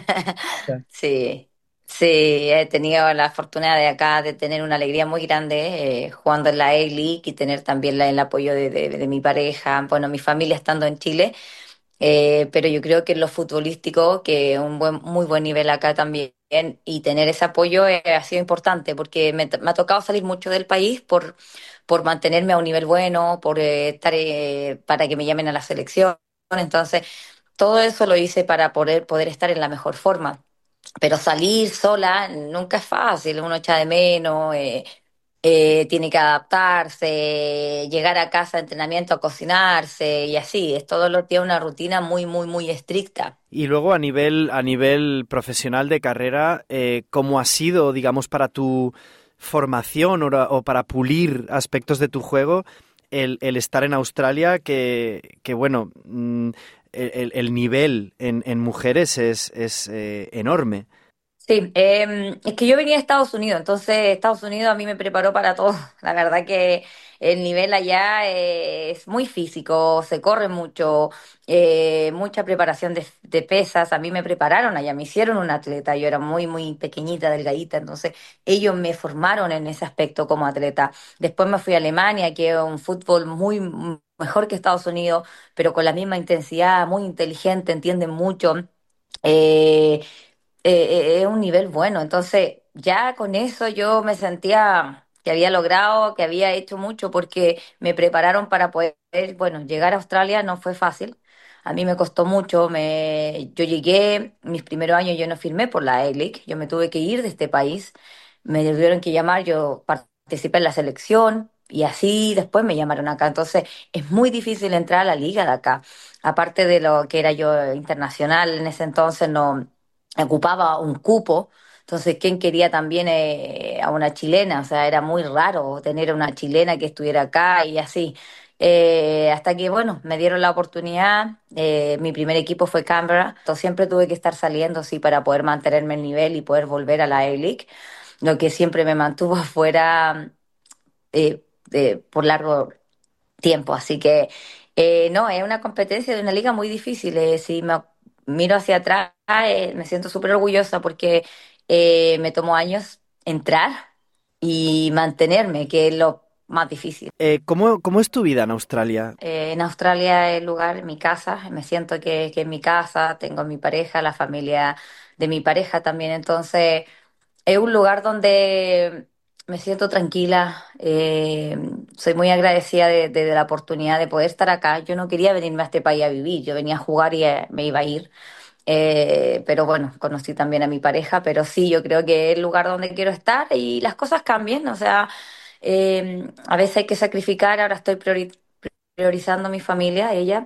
Sí, sí, he tenido la fortuna de acá de tener una alegría muy grande eh, jugando en la A-League y tener también la, el apoyo de, de, de mi pareja, bueno, mi familia estando en Chile. Eh, pero yo creo que en lo futbolístico, que un buen, muy buen nivel acá también, y tener ese apoyo eh, ha sido importante, porque me, me ha tocado salir mucho del país por, por mantenerme a un nivel bueno, por eh, estar eh, para que me llamen a la selección. Entonces, todo eso lo hice para poder, poder estar en la mejor forma. Pero salir sola nunca es fácil, uno echa de menos, eh, eh, tiene que adaptarse, llegar a casa de entrenamiento a cocinarse y así, es todos los días una rutina muy, muy, muy estricta.
Y luego a nivel, a nivel profesional de carrera, eh, ¿cómo ha sido, digamos, para tu formación o, o para pulir aspectos de tu juego el, el estar en Australia que, que bueno, el, el nivel en, en mujeres es, es eh, enorme?
Sí, eh, es que yo venía de Estados Unidos, entonces Estados Unidos a mí me preparó para todo. La verdad que el nivel allá eh, es muy físico, se corre mucho, eh, mucha preparación de, de pesas. A mí me prepararon allá, me hicieron una atleta. Yo era muy, muy pequeñita, delgadita, entonces ellos me formaron en ese aspecto como atleta. Después me fui a Alemania, que es un fútbol muy mejor que Estados Unidos, pero con la misma intensidad, muy inteligente, entienden mucho. Eh, eh, eh, es un nivel bueno. Entonces, ya con eso yo me sentía que había logrado, que había hecho mucho porque me prepararon para poder, bueno, llegar a Australia no fue fácil. A mí me costó mucho. Me, yo llegué, mis primeros años yo no firmé por la A-League, yo me tuve que ir de este país, me tuvieron que llamar, yo participé en la selección y así después me llamaron acá. Entonces, es muy difícil entrar a la liga de acá. Aparte de lo que era yo internacional en ese entonces, no ocupaba un cupo, entonces quién quería también eh, a una chilena, o sea, era muy raro tener a una chilena que estuviera acá y así. Eh, hasta que, bueno, me dieron la oportunidad, eh, mi primer equipo fue Canberra, entonces siempre tuve que estar saliendo, sí, para poder mantenerme el nivel y poder volver a la A-League, lo que siempre me mantuvo afuera eh, de- por largo tiempo. Así que eh, no, es una competencia de una liga muy difícil. Eh, si me miro hacia atrás, eh, me siento súper orgullosa porque eh, me tomó años entrar y mantenerme, que es lo más difícil.
Eh, ¿cómo, ¿Cómo es tu vida en Australia?
Eh, en Australia es el lugar, mi casa, me siento que, que es mi casa, tengo mi pareja, la familia de mi pareja también, entonces es un lugar donde me siento tranquila, eh, soy muy agradecida de, de- de la oportunidad de poder estar acá. Yo no quería venirme a este país a vivir, yo venía a jugar y eh, me iba a ir. Eh, pero bueno, conocí también a mi pareja, pero sí, yo creo que es el lugar donde quiero estar y las cosas cambian, o sea, eh, a veces hay que sacrificar, ahora estoy priori- priorizando a mi familia, ella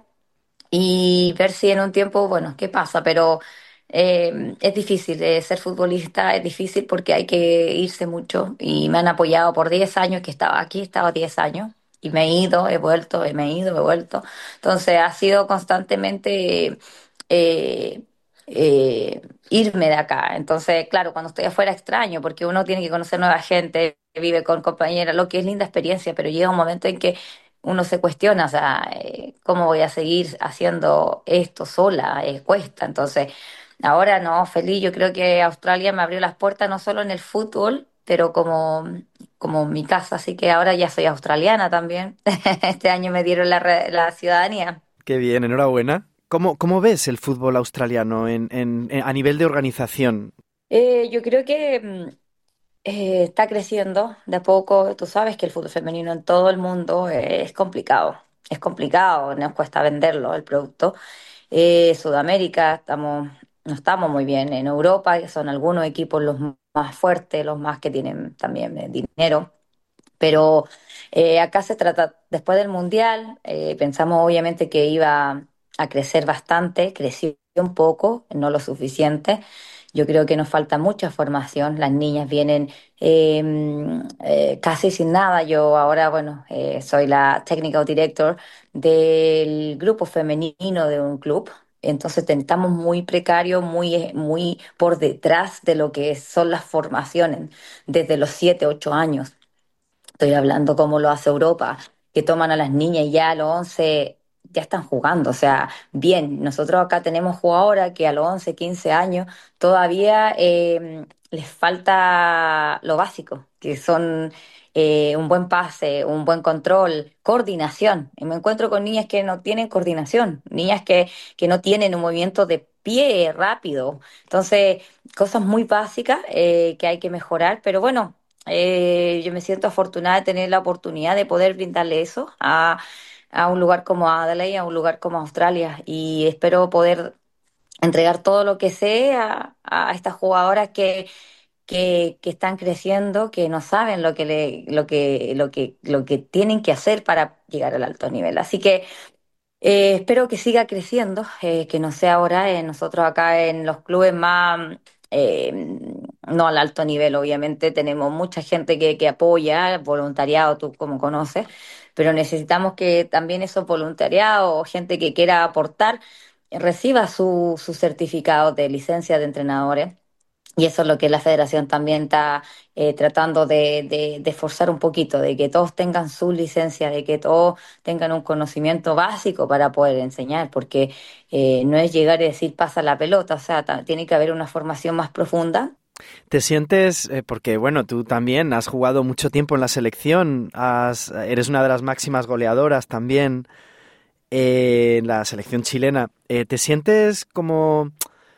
y ver si en un tiempo, bueno, qué pasa, pero eh, es difícil, eh, ser futbolista es difícil porque hay que irse mucho y me han apoyado por diez años que estaba aquí, estaba diez años y me he ido, he vuelto, me he ido, he vuelto. Entonces ha sido constantemente eh, eh, irme de acá. Entonces, claro, cuando estoy afuera extraño porque uno tiene que conocer nueva gente, vive con compañeras, lo que es linda experiencia, pero llega un momento en que uno se cuestiona, o sea, eh, ¿cómo voy a seguir haciendo esto sola? Eh, cuesta. Entonces, ahora no, feliz, yo creo que Australia me abrió las puertas no solo en el fútbol, pero como, como mi casa, así que ahora ya soy australiana también. Este año me dieron la, re- la ciudadanía.
Qué bien, enhorabuena. ¿Cómo, cómo ves el fútbol australiano en, en- en- a nivel de organización?
Eh, yo creo que mm, eh, está creciendo de a poco. Tú sabes que el fútbol femenino en todo el mundo eh, es complicado. Es complicado, nos cuesta venderlo, el producto. Eh, Sudamérica, estamos, no estamos muy bien. En Europa, que son algunos equipos los más fuertes, los más que tienen también eh, dinero. Pero eh, acá se trata, después del Mundial, eh, pensamos obviamente que iba a crecer bastante, creció un poco, no lo suficiente. Yo creo que nos falta mucha formación. Las niñas vienen eh, eh, casi sin nada. Yo ahora, bueno, eh, soy la technical director del grupo femenino de un club. Entonces ten- estamos muy precarios, muy, eh, muy por detrás de lo que son las formaciones desde los siete, ocho años. Estoy hablando como lo hace Europa, que toman a las niñas y ya a los once ya están jugando. O sea, bien, nosotros acá tenemos jugadoras que a los once quince años todavía eh, les falta lo básico, que son eh, un buen pase, un buen control, coordinación. Y me encuentro con niñas que no tienen coordinación, niñas que, que no tienen un movimiento de pie rápido. Entonces, cosas muy básicas eh, que hay que mejorar, pero bueno. Eh, yo me siento afortunada de tener la oportunidad de poder brindarle eso a, a un lugar como Adelaide, a un lugar como Australia, y espero poder entregar todo lo que sé a, a estas jugadoras que, que, que están creciendo, que no saben lo que, le, lo que, lo que, lo que tienen que hacer para llegar al alto nivel. Así que eh, espero que siga creciendo, eh, que no sea ahora eh, nosotros acá en los clubes más, eh, no al alto nivel, obviamente tenemos mucha gente que, que apoya, voluntariado, tú como conoces, pero necesitamos que también esos voluntariados o gente que quiera aportar eh, reciba su, su certificado de licencia de entrenadores. Y eso es lo que la federación también está eh, tratando de, de, de forzar un poquito, de que todos tengan su licencia, de que todos tengan un conocimiento básico para poder enseñar, porque eh, no es llegar y decir pasa la pelota, o sea, ta- tiene que haber una formación más profunda.
¿Te sientes, eh, porque bueno, tú también has jugado mucho tiempo en la selección, has, eres una de las máximas goleadoras también eh, en la selección chilena, eh, ¿te sientes como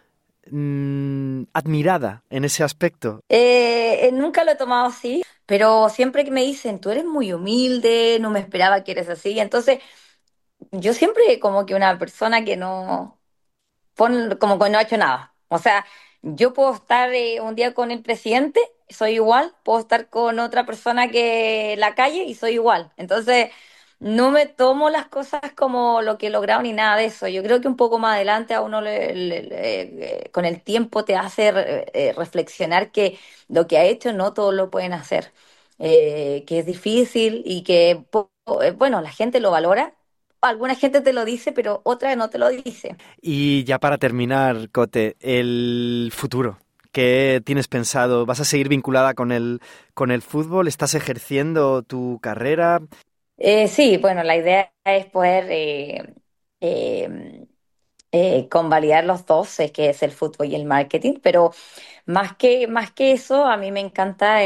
mm, admirada en ese aspecto?
Eh, eh, nunca lo he tomado así, pero siempre que me dicen, tú eres muy humilde, no me esperaba que eres así, entonces yo siempre como que una persona que no pon como que no ha hecho nada. O sea, yo puedo estar eh, un día con el presidente, soy igual, puedo estar con otra persona que en la calle y soy igual. Entonces, no me tomo las cosas como lo que he logrado ni nada de eso. Yo creo que un poco más adelante a uno le- le- le- eh, con el tiempo te hace re- eh, reflexionar que lo que ha hecho no todos lo pueden hacer, eh, que es difícil y que, po- eh, bueno, la gente lo valora. Alguna gente te lo dice, pero otra no te lo dice.
Y ya para terminar, Cote, el futuro. ¿Qué tienes pensado? ¿Vas a seguir vinculada con el, con el fútbol? ¿Estás ejerciendo tu carrera?
Eh, sí, bueno, la idea es poder eh, eh, eh, convalidar los dos, eh, que es el fútbol y el marketing, pero más que, más que eso, a mí me encanta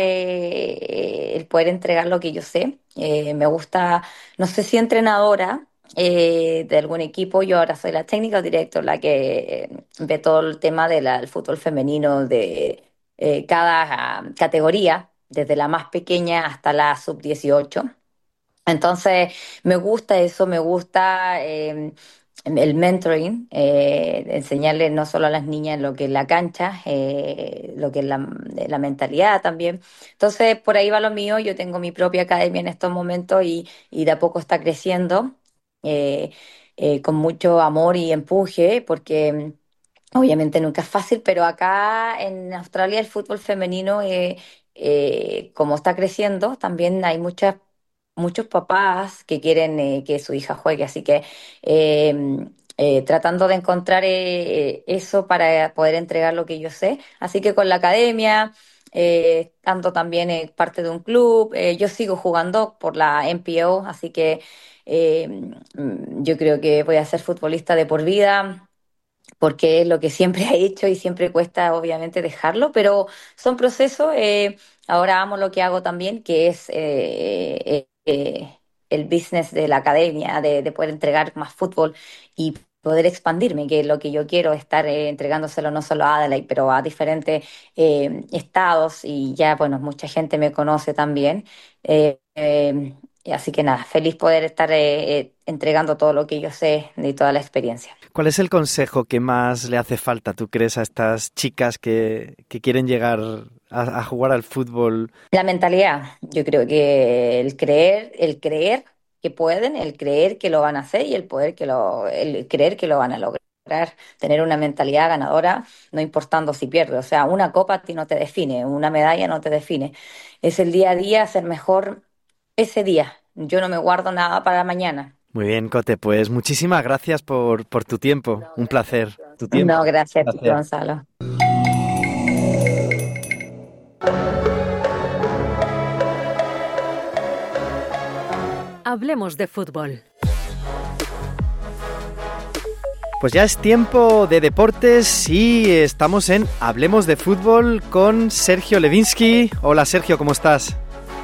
eh, el poder entregar lo que yo sé. Eh, me gusta, no sé si entrenadora eh, de algún equipo, yo ahora soy la técnica director, la que eh, ve todo el tema del fútbol femenino de eh, cada ah, categoría, desde la más pequeña hasta la sub dieciocho. Entonces, me gusta eso, me gusta eh, el mentoring, eh, enseñarle no solo a las niñas lo que es la cancha, eh, lo que es la, la mentalidad también. Entonces, por ahí va lo mío, yo tengo mi propia academia en estos momentos y, y de a poco está creciendo, eh, eh, con mucho amor y empuje, porque obviamente nunca es fácil, pero acá en Australia el fútbol femenino, eh, eh, como está creciendo, también hay muchas, muchos papás que quieren eh, que su hija juegue, así que eh, eh, tratando de encontrar eh, eso para poder entregar lo que yo sé. Así que con la academia, eh, estando también eh, parte de un club. Eh, yo sigo jugando por la N P O, así que eh, mm, yo creo que voy a ser futbolista de por vida porque es lo que siempre he hecho y siempre cuesta obviamente dejarlo, pero son procesos. Eh, ahora amo lo que hago también, que es eh, eh, eh, el business de la academia, de, de poder entregar más fútbol y poder expandirme, que es lo que yo quiero, estar eh, entregándoselo no solo a Adelaide, pero a diferentes eh, estados y ya, bueno, mucha gente me conoce también. Eh, eh, y así que nada, feliz poder estar eh, eh, entregando todo lo que yo sé y toda la experiencia.
¿Cuál es el consejo que más le hace falta, tú crees, a estas chicas que, que quieren llegar a, a jugar al fútbol?
La mentalidad, yo creo que el creer, el creer que pueden, el creer que lo van a hacer y el poder que lo, el creer que lo van a lograr. Tener una mentalidad ganadora, no importando si pierdes. O sea, una copa a ti no te define, una medalla no te define. Es el día a día, ser mejor ese día. Yo no me guardo nada para mañana.
Muy bien, Cote, pues muchísimas gracias por, por tu tiempo. Un placer. Tu tiempo.
No, gracias a ti, Gonzalo.
Hablemos de fútbol.
Pues ya es tiempo de deportes y estamos en Hablemos de Fútbol con Sergio Levinsky. Hola Sergio, ¿cómo estás?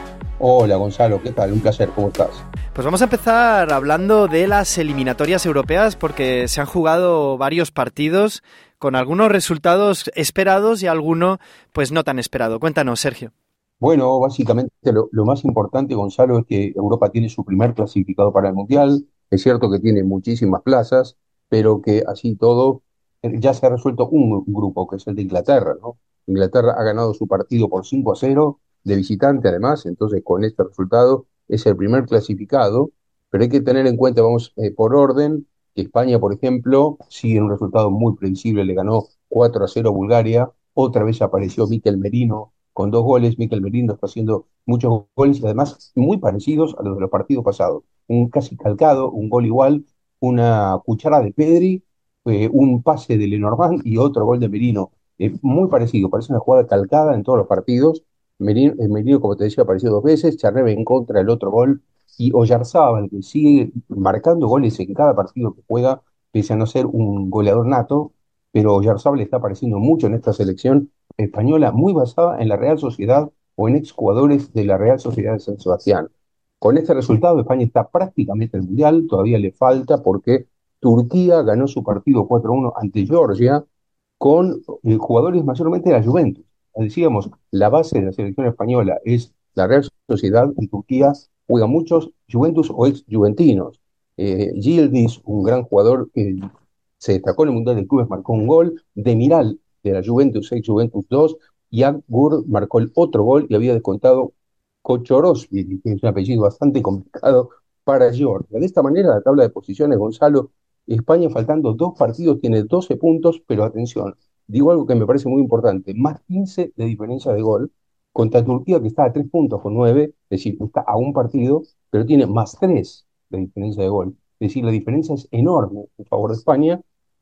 Hola Gonzalo, ¿qué tal? Un placer, ¿cómo estás?
Pues vamos a empezar hablando de las eliminatorias europeas porque se han jugado varios partidos con algunos resultados esperados y alguno pues no tan esperado. Cuéntanos, Sergio.
Bueno, básicamente lo, lo más importante, Gonzalo, es que Europa tiene su primer clasificado para el Mundial. Es cierto que tiene muchísimas plazas, pero que así todo ya se ha resuelto un grupo, que es el de Inglaterra, ¿no? Inglaterra ha ganado su partido por cinco a cero, de visitante además, entonces con este resultado es el primer clasificado, pero hay que tener en cuenta, vamos eh, por orden, que España, por ejemplo, sigue en un resultado muy previsible, le ganó cuatro a cero a Bulgaria, otra vez apareció Mikel Merino con dos goles. Mikel Merino está haciendo muchos goles y además muy parecidos a los de los partidos pasados, un casi calcado, un gol igual, una cuchara de Pedri, eh, un pase de Lenormand y otro gol de Merino, eh, muy parecido, parece una jugada calcada en todos los partidos. Merino, eh, Merino, como te decía, apareció dos veces, Charrebe en contra el otro gol, y Oyarzábal, que sigue marcando goles en cada partido que juega, pese a no ser un goleador nato, pero Oyarzábal está apareciendo mucho en esta selección española, muy basada en la Real Sociedad o en exjugadores de la Real Sociedad de San Sebastián. Con este resultado, España está prácticamente en el Mundial, todavía le falta porque Turquía ganó su partido cuatro a uno ante Georgia con eh, jugadores mayormente de la Juventus. Decíamos, la base de la selección española es la Real Sociedad. En Turquía juegan muchos Juventus o ex-juventinos. Eh, Yildiz, un gran jugador que se destacó en el Mundial de Clubes, marcó un gol. Demiral, de la Juventus, ex-Juventus dos. Yagur marcó el otro gol y había descontado Kochorosvili, que es un apellido bastante complicado para Georgia. De esta manera, la tabla de posiciones, Gonzalo, España faltando dos partidos tiene doce puntos, pero atención, digo algo que me parece muy importante, más quince de diferencia de gol, contra Turquía que está a tres puntos con nueve, es decir, está a un partido, pero tiene más tres de diferencia de gol. Es decir, la diferencia es enorme en favor de España.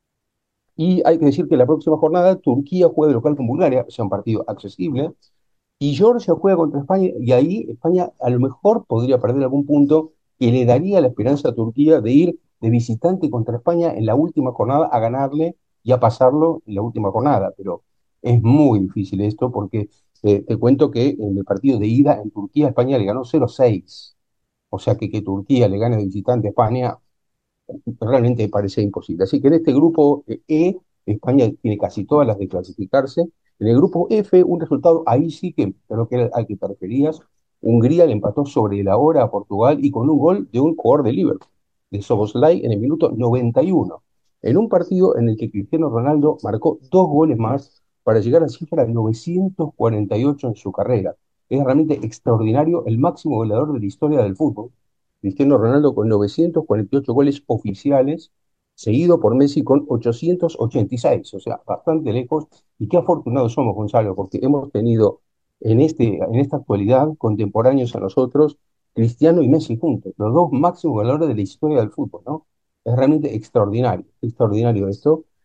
Y hay que decir que la próxima jornada Turquía juega de local con Bulgaria, o sea, un partido accesible, y Georgia juega contra España, y ahí España a lo mejor podría perder algún punto que le daría la esperanza a Turquía de ir de visitante contra España en la última jornada a ganarle y a pasarlo en la última jornada, pero es muy difícil esto porque eh, te cuento que en el partido de ida en Turquía, España le ganó cero a seis, o sea que que Turquía le gane de visitante a España realmente parece imposible. Así que en este grupo E, España tiene casi todas las de clasificarse. En el grupo F, un resultado ahí sí que creo que era al que te referías. Hungría le empató sobre la hora a Portugal y con un gol de un jugador de Liverpool, de Szoboszlai, en el minuto noventa y uno. En un partido en el que Cristiano Ronaldo marcó dos goles más para llegar a la cifra de novecientos cuarenta y ocho en su carrera. Es realmente extraordinario, el máximo goleador de la historia del fútbol. Cristiano Ronaldo con novecientos cuarenta y ocho goles oficiales, seguido por Messi con ochocientos ochenta y seis, o sea, bastante lejos. Y qué afortunados somos, Gonzalo, porque hemos tenido en, este, en esta actualidad contemporáneos a nosotros, Cristiano y Messi juntos, los dos máximos goleadores de la historia del fútbol, ¿no? Es realmente extraordinario, extraordinario esto.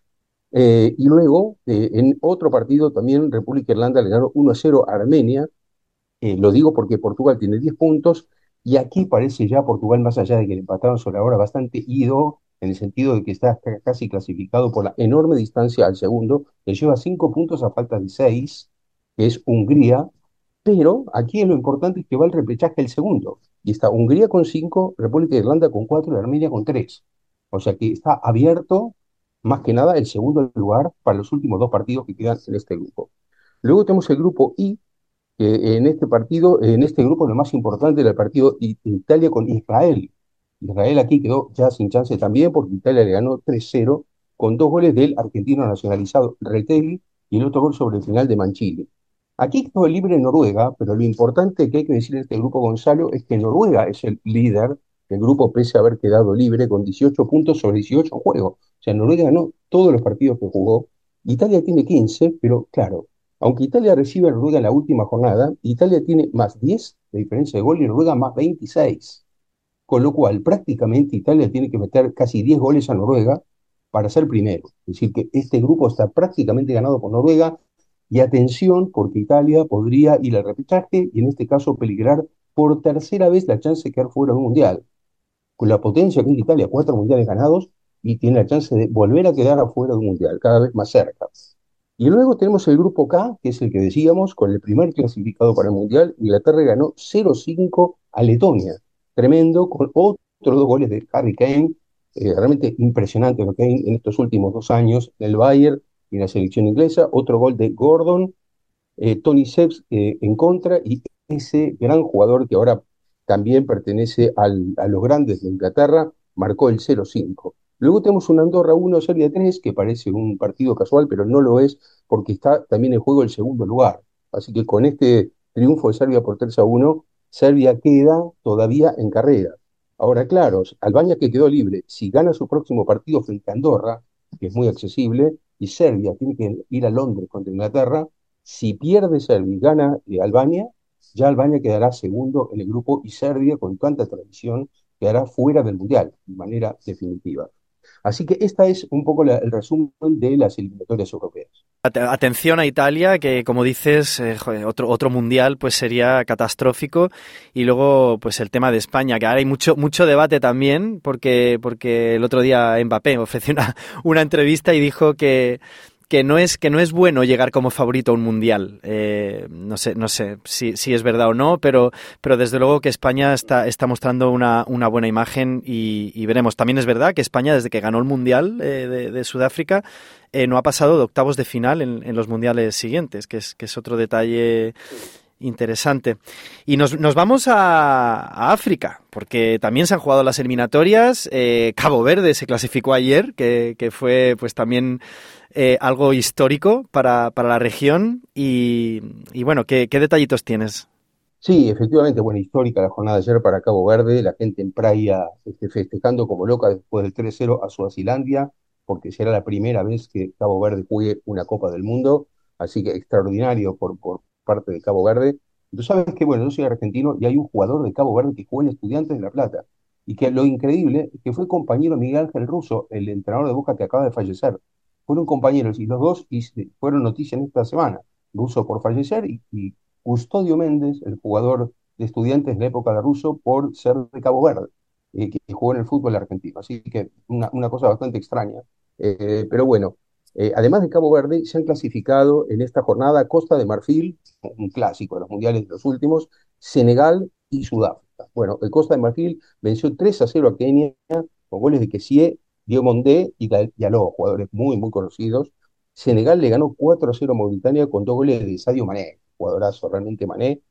Eh, y luego, eh, en otro partido también, República de Irlanda le ganó uno a cero a Armenia. Eh, lo digo porque Portugal tiene diez puntos y aquí parece ya Portugal, más allá de que le empataron sobre la hora, bastante ido en el sentido de que está casi clasificado por la enorme distancia al segundo, que lleva cinco puntos a falta de seis, que es Hungría, pero aquí lo importante es que va el repechaje el segundo, y está Hungría con cinco, República de Irlanda con cuatro y Armenia con tres. O sea que está abierto más que nada el segundo lugar para los últimos dos partidos que quedan en este grupo. Luego tenemos el grupo I, que en este partido, en este grupo lo más importante era el partido Italia con Israel. Israel aquí quedó ya sin chance también porque Italia le ganó tres cero con dos goles del argentino nacionalizado Retegui y el otro gol sobre el final de Mancini. Aquí quedó libre Noruega, pero lo importante que hay que decir en este grupo, Gonzalo, es que Noruega es el líder del grupo pese a haber quedado libre con dieciocho puntos sobre dieciocho juegos. O sea, Noruega ganó todos los partidos que jugó. Italia tiene quince, pero claro, aunque Italia recibe a Noruega en la última jornada, Italia tiene más diez de diferencia de gol y Noruega más veintiséis. Con lo cual, prácticamente Italia tiene que meter casi diez goles a Noruega para ser primero. Es decir, que este grupo está prácticamente ganado por Noruega. Y atención, porque Italia podría ir al repechaje y en este caso peligrar por tercera vez la chance de quedar fuera de un mundial. Con la potencia que es Italia, cuatro mundiales ganados, y tiene la chance de volver a quedar afuera de un mundial, cada vez más cerca. Y luego tenemos el grupo K, que es el que decíamos, con el primer clasificado para el mundial. Inglaterra ganó cero cinco a Letonia. Tremendo, con otros dos goles de Harry Kane. Eh, realmente impresionante lo que hay en estos últimos dos años del Bayern y en la selección inglesa. Otro gol de Gordon, eh, Tony Seps eh, en contra, y ese gran jugador que ahora también pertenece al, a los grandes de Inglaterra, marcó el cero cinco. Luego tenemos un Andorra uno, Serbia tres, que parece un partido casual, pero no lo es, porque está también en juego el segundo lugar. Así que con este triunfo de Serbia por tres a uno, Serbia queda todavía en carrera. Ahora, claro, Albania, que quedó libre, si gana su próximo partido frente a Andorra, que es muy accesible, y Serbia tiene que ir a Londres contra Inglaterra, si pierde Serbia y gana eh, Albania, ya Albania quedará segundo en el grupo y Serbia, con tanta tradición, quedará fuera del Mundial de manera definitiva. Así que esta es un poco la, el resumen de las eliminatorias europeas.
Atención a Italia, que como dices, eh, joder, otro, otro mundial pues sería catastrófico. Y luego pues el tema de España, que ahora hay mucho mucho debate también, porque porque el otro día Mbappé ofreció una, una entrevista y dijo que que no es que no es bueno llegar como favorito a un mundial. Eh, no sé no sé si, si es verdad o no, pero pero desde luego que España está está mostrando una una buena imagen y, y veremos. También es verdad que España, desde que ganó el mundial eh, de, de Sudáfrica, eh, no ha pasado de octavos de final en, en los mundiales siguientes, que es que es otro detalle interesante. Y nos, nos vamos a, a África, porque también se han jugado las eliminatorias. Eh, Cabo Verde se clasificó ayer, que, que fue pues también eh, algo histórico para, para la región. Y, y bueno, ¿qué, qué detallitos tienes?
Sí, efectivamente, buena histórica la jornada de ayer para Cabo Verde, la gente en Praia este, festejando como loca después del tres cero a Suazilandia, porque será la primera vez que Cabo Verde juegue una Copa del Mundo, así que extraordinario por, por parte de Cabo Verde. Tú sabes que, bueno, yo soy argentino y hay un jugador de Cabo Verde que jugó en Estudiantes de La Plata, y que lo increíble es que fue compañero de Miguel Ángel Russo, el entrenador de Boca que acaba de fallecer. Fueron compañeros y los dos y fueron noticias en esta semana. Russo por fallecer y, y Custodio Méndez, el jugador de Estudiantes de la época de Russo, por ser de Cabo Verde, eh, que, que jugó en el fútbol argentino. Así que una, una cosa bastante extraña. Eh, pero bueno, eh, además de Cabo Verde, se han clasificado en esta jornada Costa de Marfil, un clásico de los mundiales de los últimos, Senegal y Sudáfrica. Bueno, el Costa de Marfil venció tres a cero a Kenia con goles de Kessie, Diomondé y Diallo, jugadores muy, muy conocidos. Senegal le ganó cuatro a cero a Mauritania con dos goles de Sadio Mané, jugadorazo realmente Mané.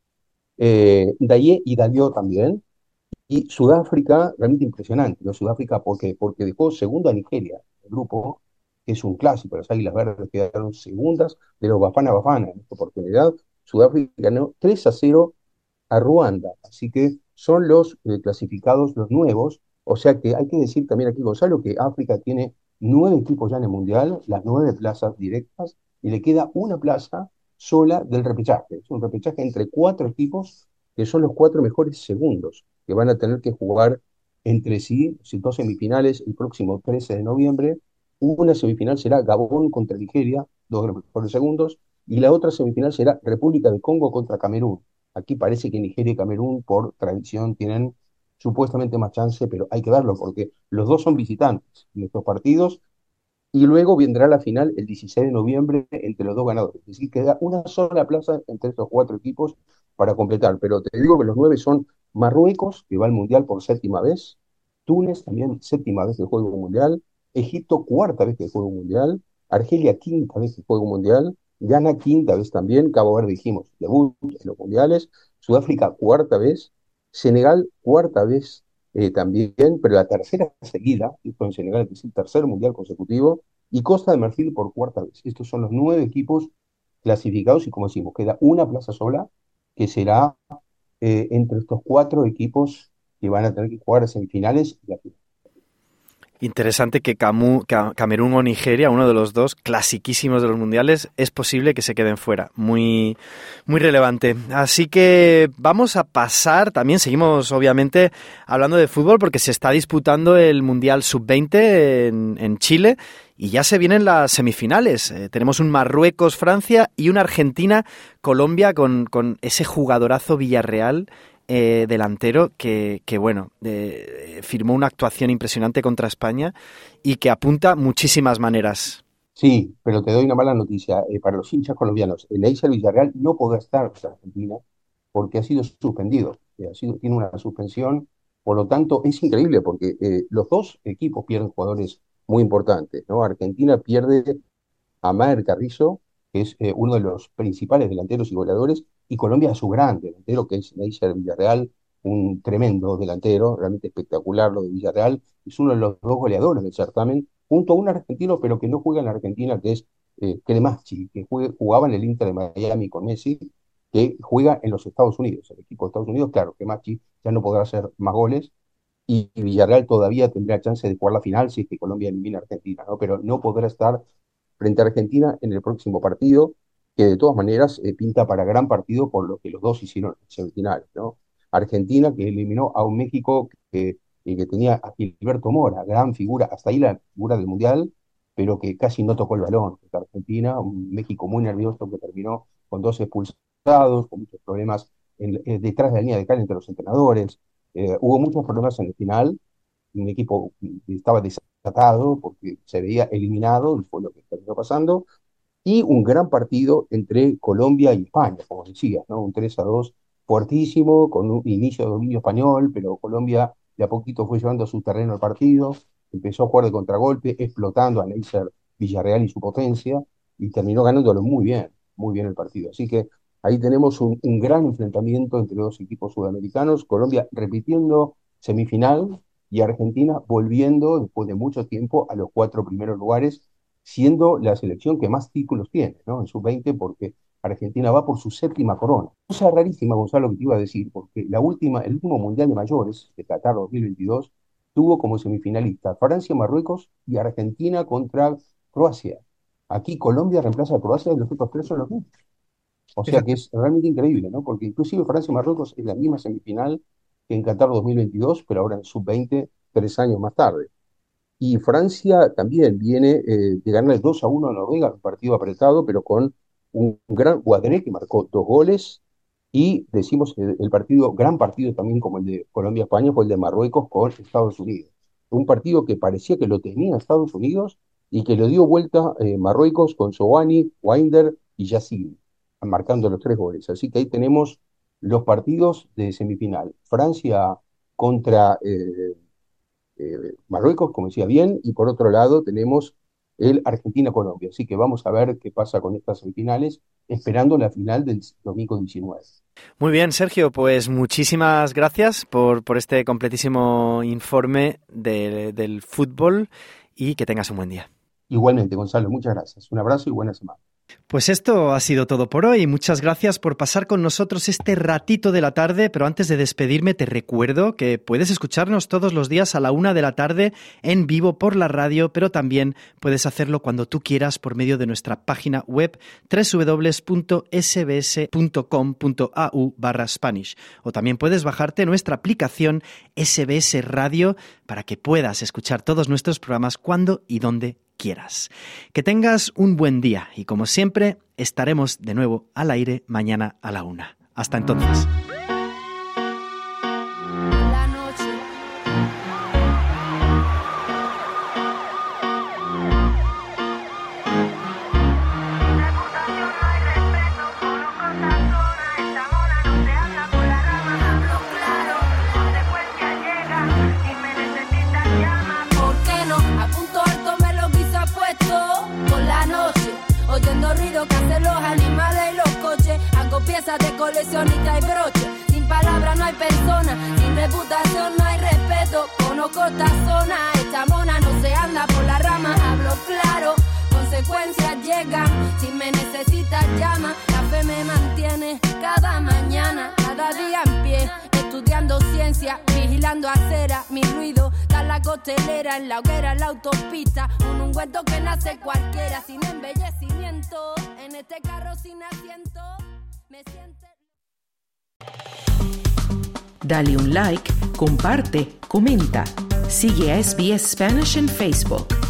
Eh, Daye y Diallo también. Y Sudáfrica, realmente impresionante, ¿no? Sudáfrica, ¿por qué? Porque dejó segundo a Nigeria, el grupo, que es un clásico, las Águilas Verdes quedaron segundas de los Bafana Bafana en esta oportunidad. Sudáfrica ganó tres a cero a Ruanda, así que son los eh, clasificados, los nuevos, o sea que hay que decir también aquí, Gonzalo, que África tiene nueve equipos ya en el Mundial, las nueve plazas directas, y le queda una plaza sola del repechaje. Es un repechaje entre cuatro equipos que son los cuatro mejores segundos, que van a tener que jugar entre sí, dos semifinales el próximo trece de noviembre, Una semifinal será Gabón contra Nigeria, dos de los mejores segundos, y la otra semifinal será República del Congo contra Camerún. Aquí parece que Nigeria y Camerún, por tradición, tienen supuestamente más chance, pero hay que verlo, porque los dos son visitantes en estos partidos, y luego vendrá la final el dieciséis de noviembre entre los dos ganadores. Es decir, queda una sola plaza entre estos cuatro equipos para completar, pero te digo que los nueve son Marruecos, que va al Mundial por séptima vez, Túnez, también séptima vez que juega un Mundial, Egipto, cuarta vez que juega un Mundial, Argelia, quinta vez que juega un Mundial, Ghana, quinta vez también, Cabo Verde, dijimos, debut en los Mundiales, Sudáfrica, cuarta vez, Senegal, cuarta vez eh, también, pero la tercera seguida, esto en Senegal es el tercer Mundial consecutivo, y Costa de Marfil por cuarta vez. Estos son los nueve equipos clasificados y como decimos, queda una plaza sola que será eh, entre estos cuatro equipos que van a tener que jugar a semifinales y la final.
Interesante que Camu, Camerún o Nigeria, uno de los dos clasiquísimos de los mundiales, es posible que se queden fuera. Muy, muy relevante. Así que vamos a pasar, también seguimos obviamente hablando de fútbol porque se está disputando el Mundial sub veinte en, en Chile y ya se vienen las semifinales. Eh, tenemos un Marruecos-Francia y una Argentina-Colombia con, con ese jugadorazo Villarreal. Eh, delantero que, que bueno, eh, firmó una actuación impresionante contra España y que apunta muchísimas maneras.
Sí, pero te doy una mala noticia. Eh, para los hinchas colombianos, el Neisser Villarreal no podrá estar en Argentina porque ha sido suspendido. Eh, ha sido, tiene una suspensión, por lo tanto es increíble porque eh, los dos equipos pierden jugadores muy importantes, ¿no? Argentina pierde a Maher Carrizo, que es eh, uno de los principales delanteros y goleadores, y Colombia a su gran delantero, que es Neisser Villarreal, un tremendo delantero, realmente espectacular lo de Villarreal, es uno de los dos goleadores del certamen, junto a un argentino, pero que no juega en la Argentina, que es eh, Cremaschi, que juega, jugaba en el Inter de Miami con Messi, que juega en los Estados Unidos, el equipo de Estados Unidos, claro, Cremaschi ya no podrá hacer más goles, y Villarreal todavía tendrá chance de jugar la final si es que Colombia elimina a Argentina, ¿no? Pero no podrá estar frente a Argentina en el próximo partido, que de todas maneras eh, pinta para gran partido por lo que los dos hicieron en semifinales, ¿no? Argentina, que eliminó a un México que, que, que tenía a Gilberto Mora, gran figura, hasta ahí la figura del Mundial, pero que casi no tocó el balón. Argentina, un México muy nervioso que terminó con dos expulsados, con muchos problemas en, eh, detrás de la línea de cal entre los entrenadores. Eh, hubo muchos problemas en el final, un equipo estaba desatado porque se veía eliminado, y fue lo que terminó pasando, y un gran partido entre Colombia y España, como decías, ¿no? Un tres a dos fuertísimo, con un inicio de dominio español, pero Colombia de a poquito fue llevando a su terreno el partido, empezó a jugar de contragolpe, explotando a Neisser Villarreal y su potencia, y terminó ganándolo muy bien, muy bien el partido. Así que ahí tenemos un, un gran enfrentamiento entre dos equipos sudamericanos, Colombia repitiendo semifinal, y Argentina volviendo después de mucho tiempo a los cuatro primeros lugares, siendo la selección que más títulos tiene, ¿no? En sub veinte, porque Argentina va por su séptima corona. Cosa rarísima, Gonzalo, que te iba a decir, porque la última, el último Mundial de Mayores, de Qatar dos mil veintidós, tuvo como semifinalista Francia, Marruecos y Argentina contra Croacia. Aquí Colombia reemplaza a Croacia y los otros tres son los mismos. O sea que es realmente increíble, ¿no? Porque inclusive Francia y Marruecos es la misma semifinal que en Qatar dos mil veintidós, pero ahora en sub veinte, tres años más tarde. Y Francia también viene eh, de ganar dos a uno a Noruega, un partido apretado, pero con un gran Guadré que marcó dos goles. Y decimos el, el partido, gran partido también como el de Colombia-España, fue el de Marruecos con Estados Unidos. Un partido que parecía que lo tenía Estados Unidos y que lo dio vuelta eh, Marruecos con Sobani, Winder y Yassine, marcando los tres goles. Así que ahí tenemos los partidos de semifinal. Francia contra eh, eh, Marruecos, como decía bien, y por otro lado tenemos el Argentina-Colombia. Así que vamos a ver qué pasa con estas semifinales, esperando la final del domingo diecinueve.
Muy bien, Sergio, pues muchísimas gracias por, por este completísimo informe de, del fútbol y que tengas un buen día.
Igualmente, Gonzalo, muchas gracias. Un abrazo y buena semana.
Pues esto ha sido todo por hoy. Muchas gracias por pasar con nosotros este ratito de la tarde, pero antes de despedirme te recuerdo que puedes escucharnos todos los días a la una de la tarde en vivo por la radio, pero también puedes hacerlo cuando tú quieras por medio de nuestra página web doble u doble u doble u punto ese be ese punto com punto a u barra Spanish, o también puedes bajarte nuestra aplicación S B S Radio para que puedas escuchar todos nuestros programas cuando y donde quieras. Que tengas un buen día y, como siempre, estaremos de nuevo al aire mañana a la una. Hasta entonces.
De coleccionista y broche, sin palabras no hay persona, sin reputación no hay respeto. Conozco esta zona, esta mona no se anda por la rama. Hablo claro, consecuencias llegan. Si me necesitas llama, la fe me mantiene cada mañana, cada día en pie, estudiando ciencia, vigilando acera, mi ruido da la costelera, en la hoguera, en la autopista, un ungüento que nace cualquiera, sin embellecimiento, en este carro sin asiento. Me siente...
Dale un like, comparte, comenta. Sigue a S B S Spanish en Facebook.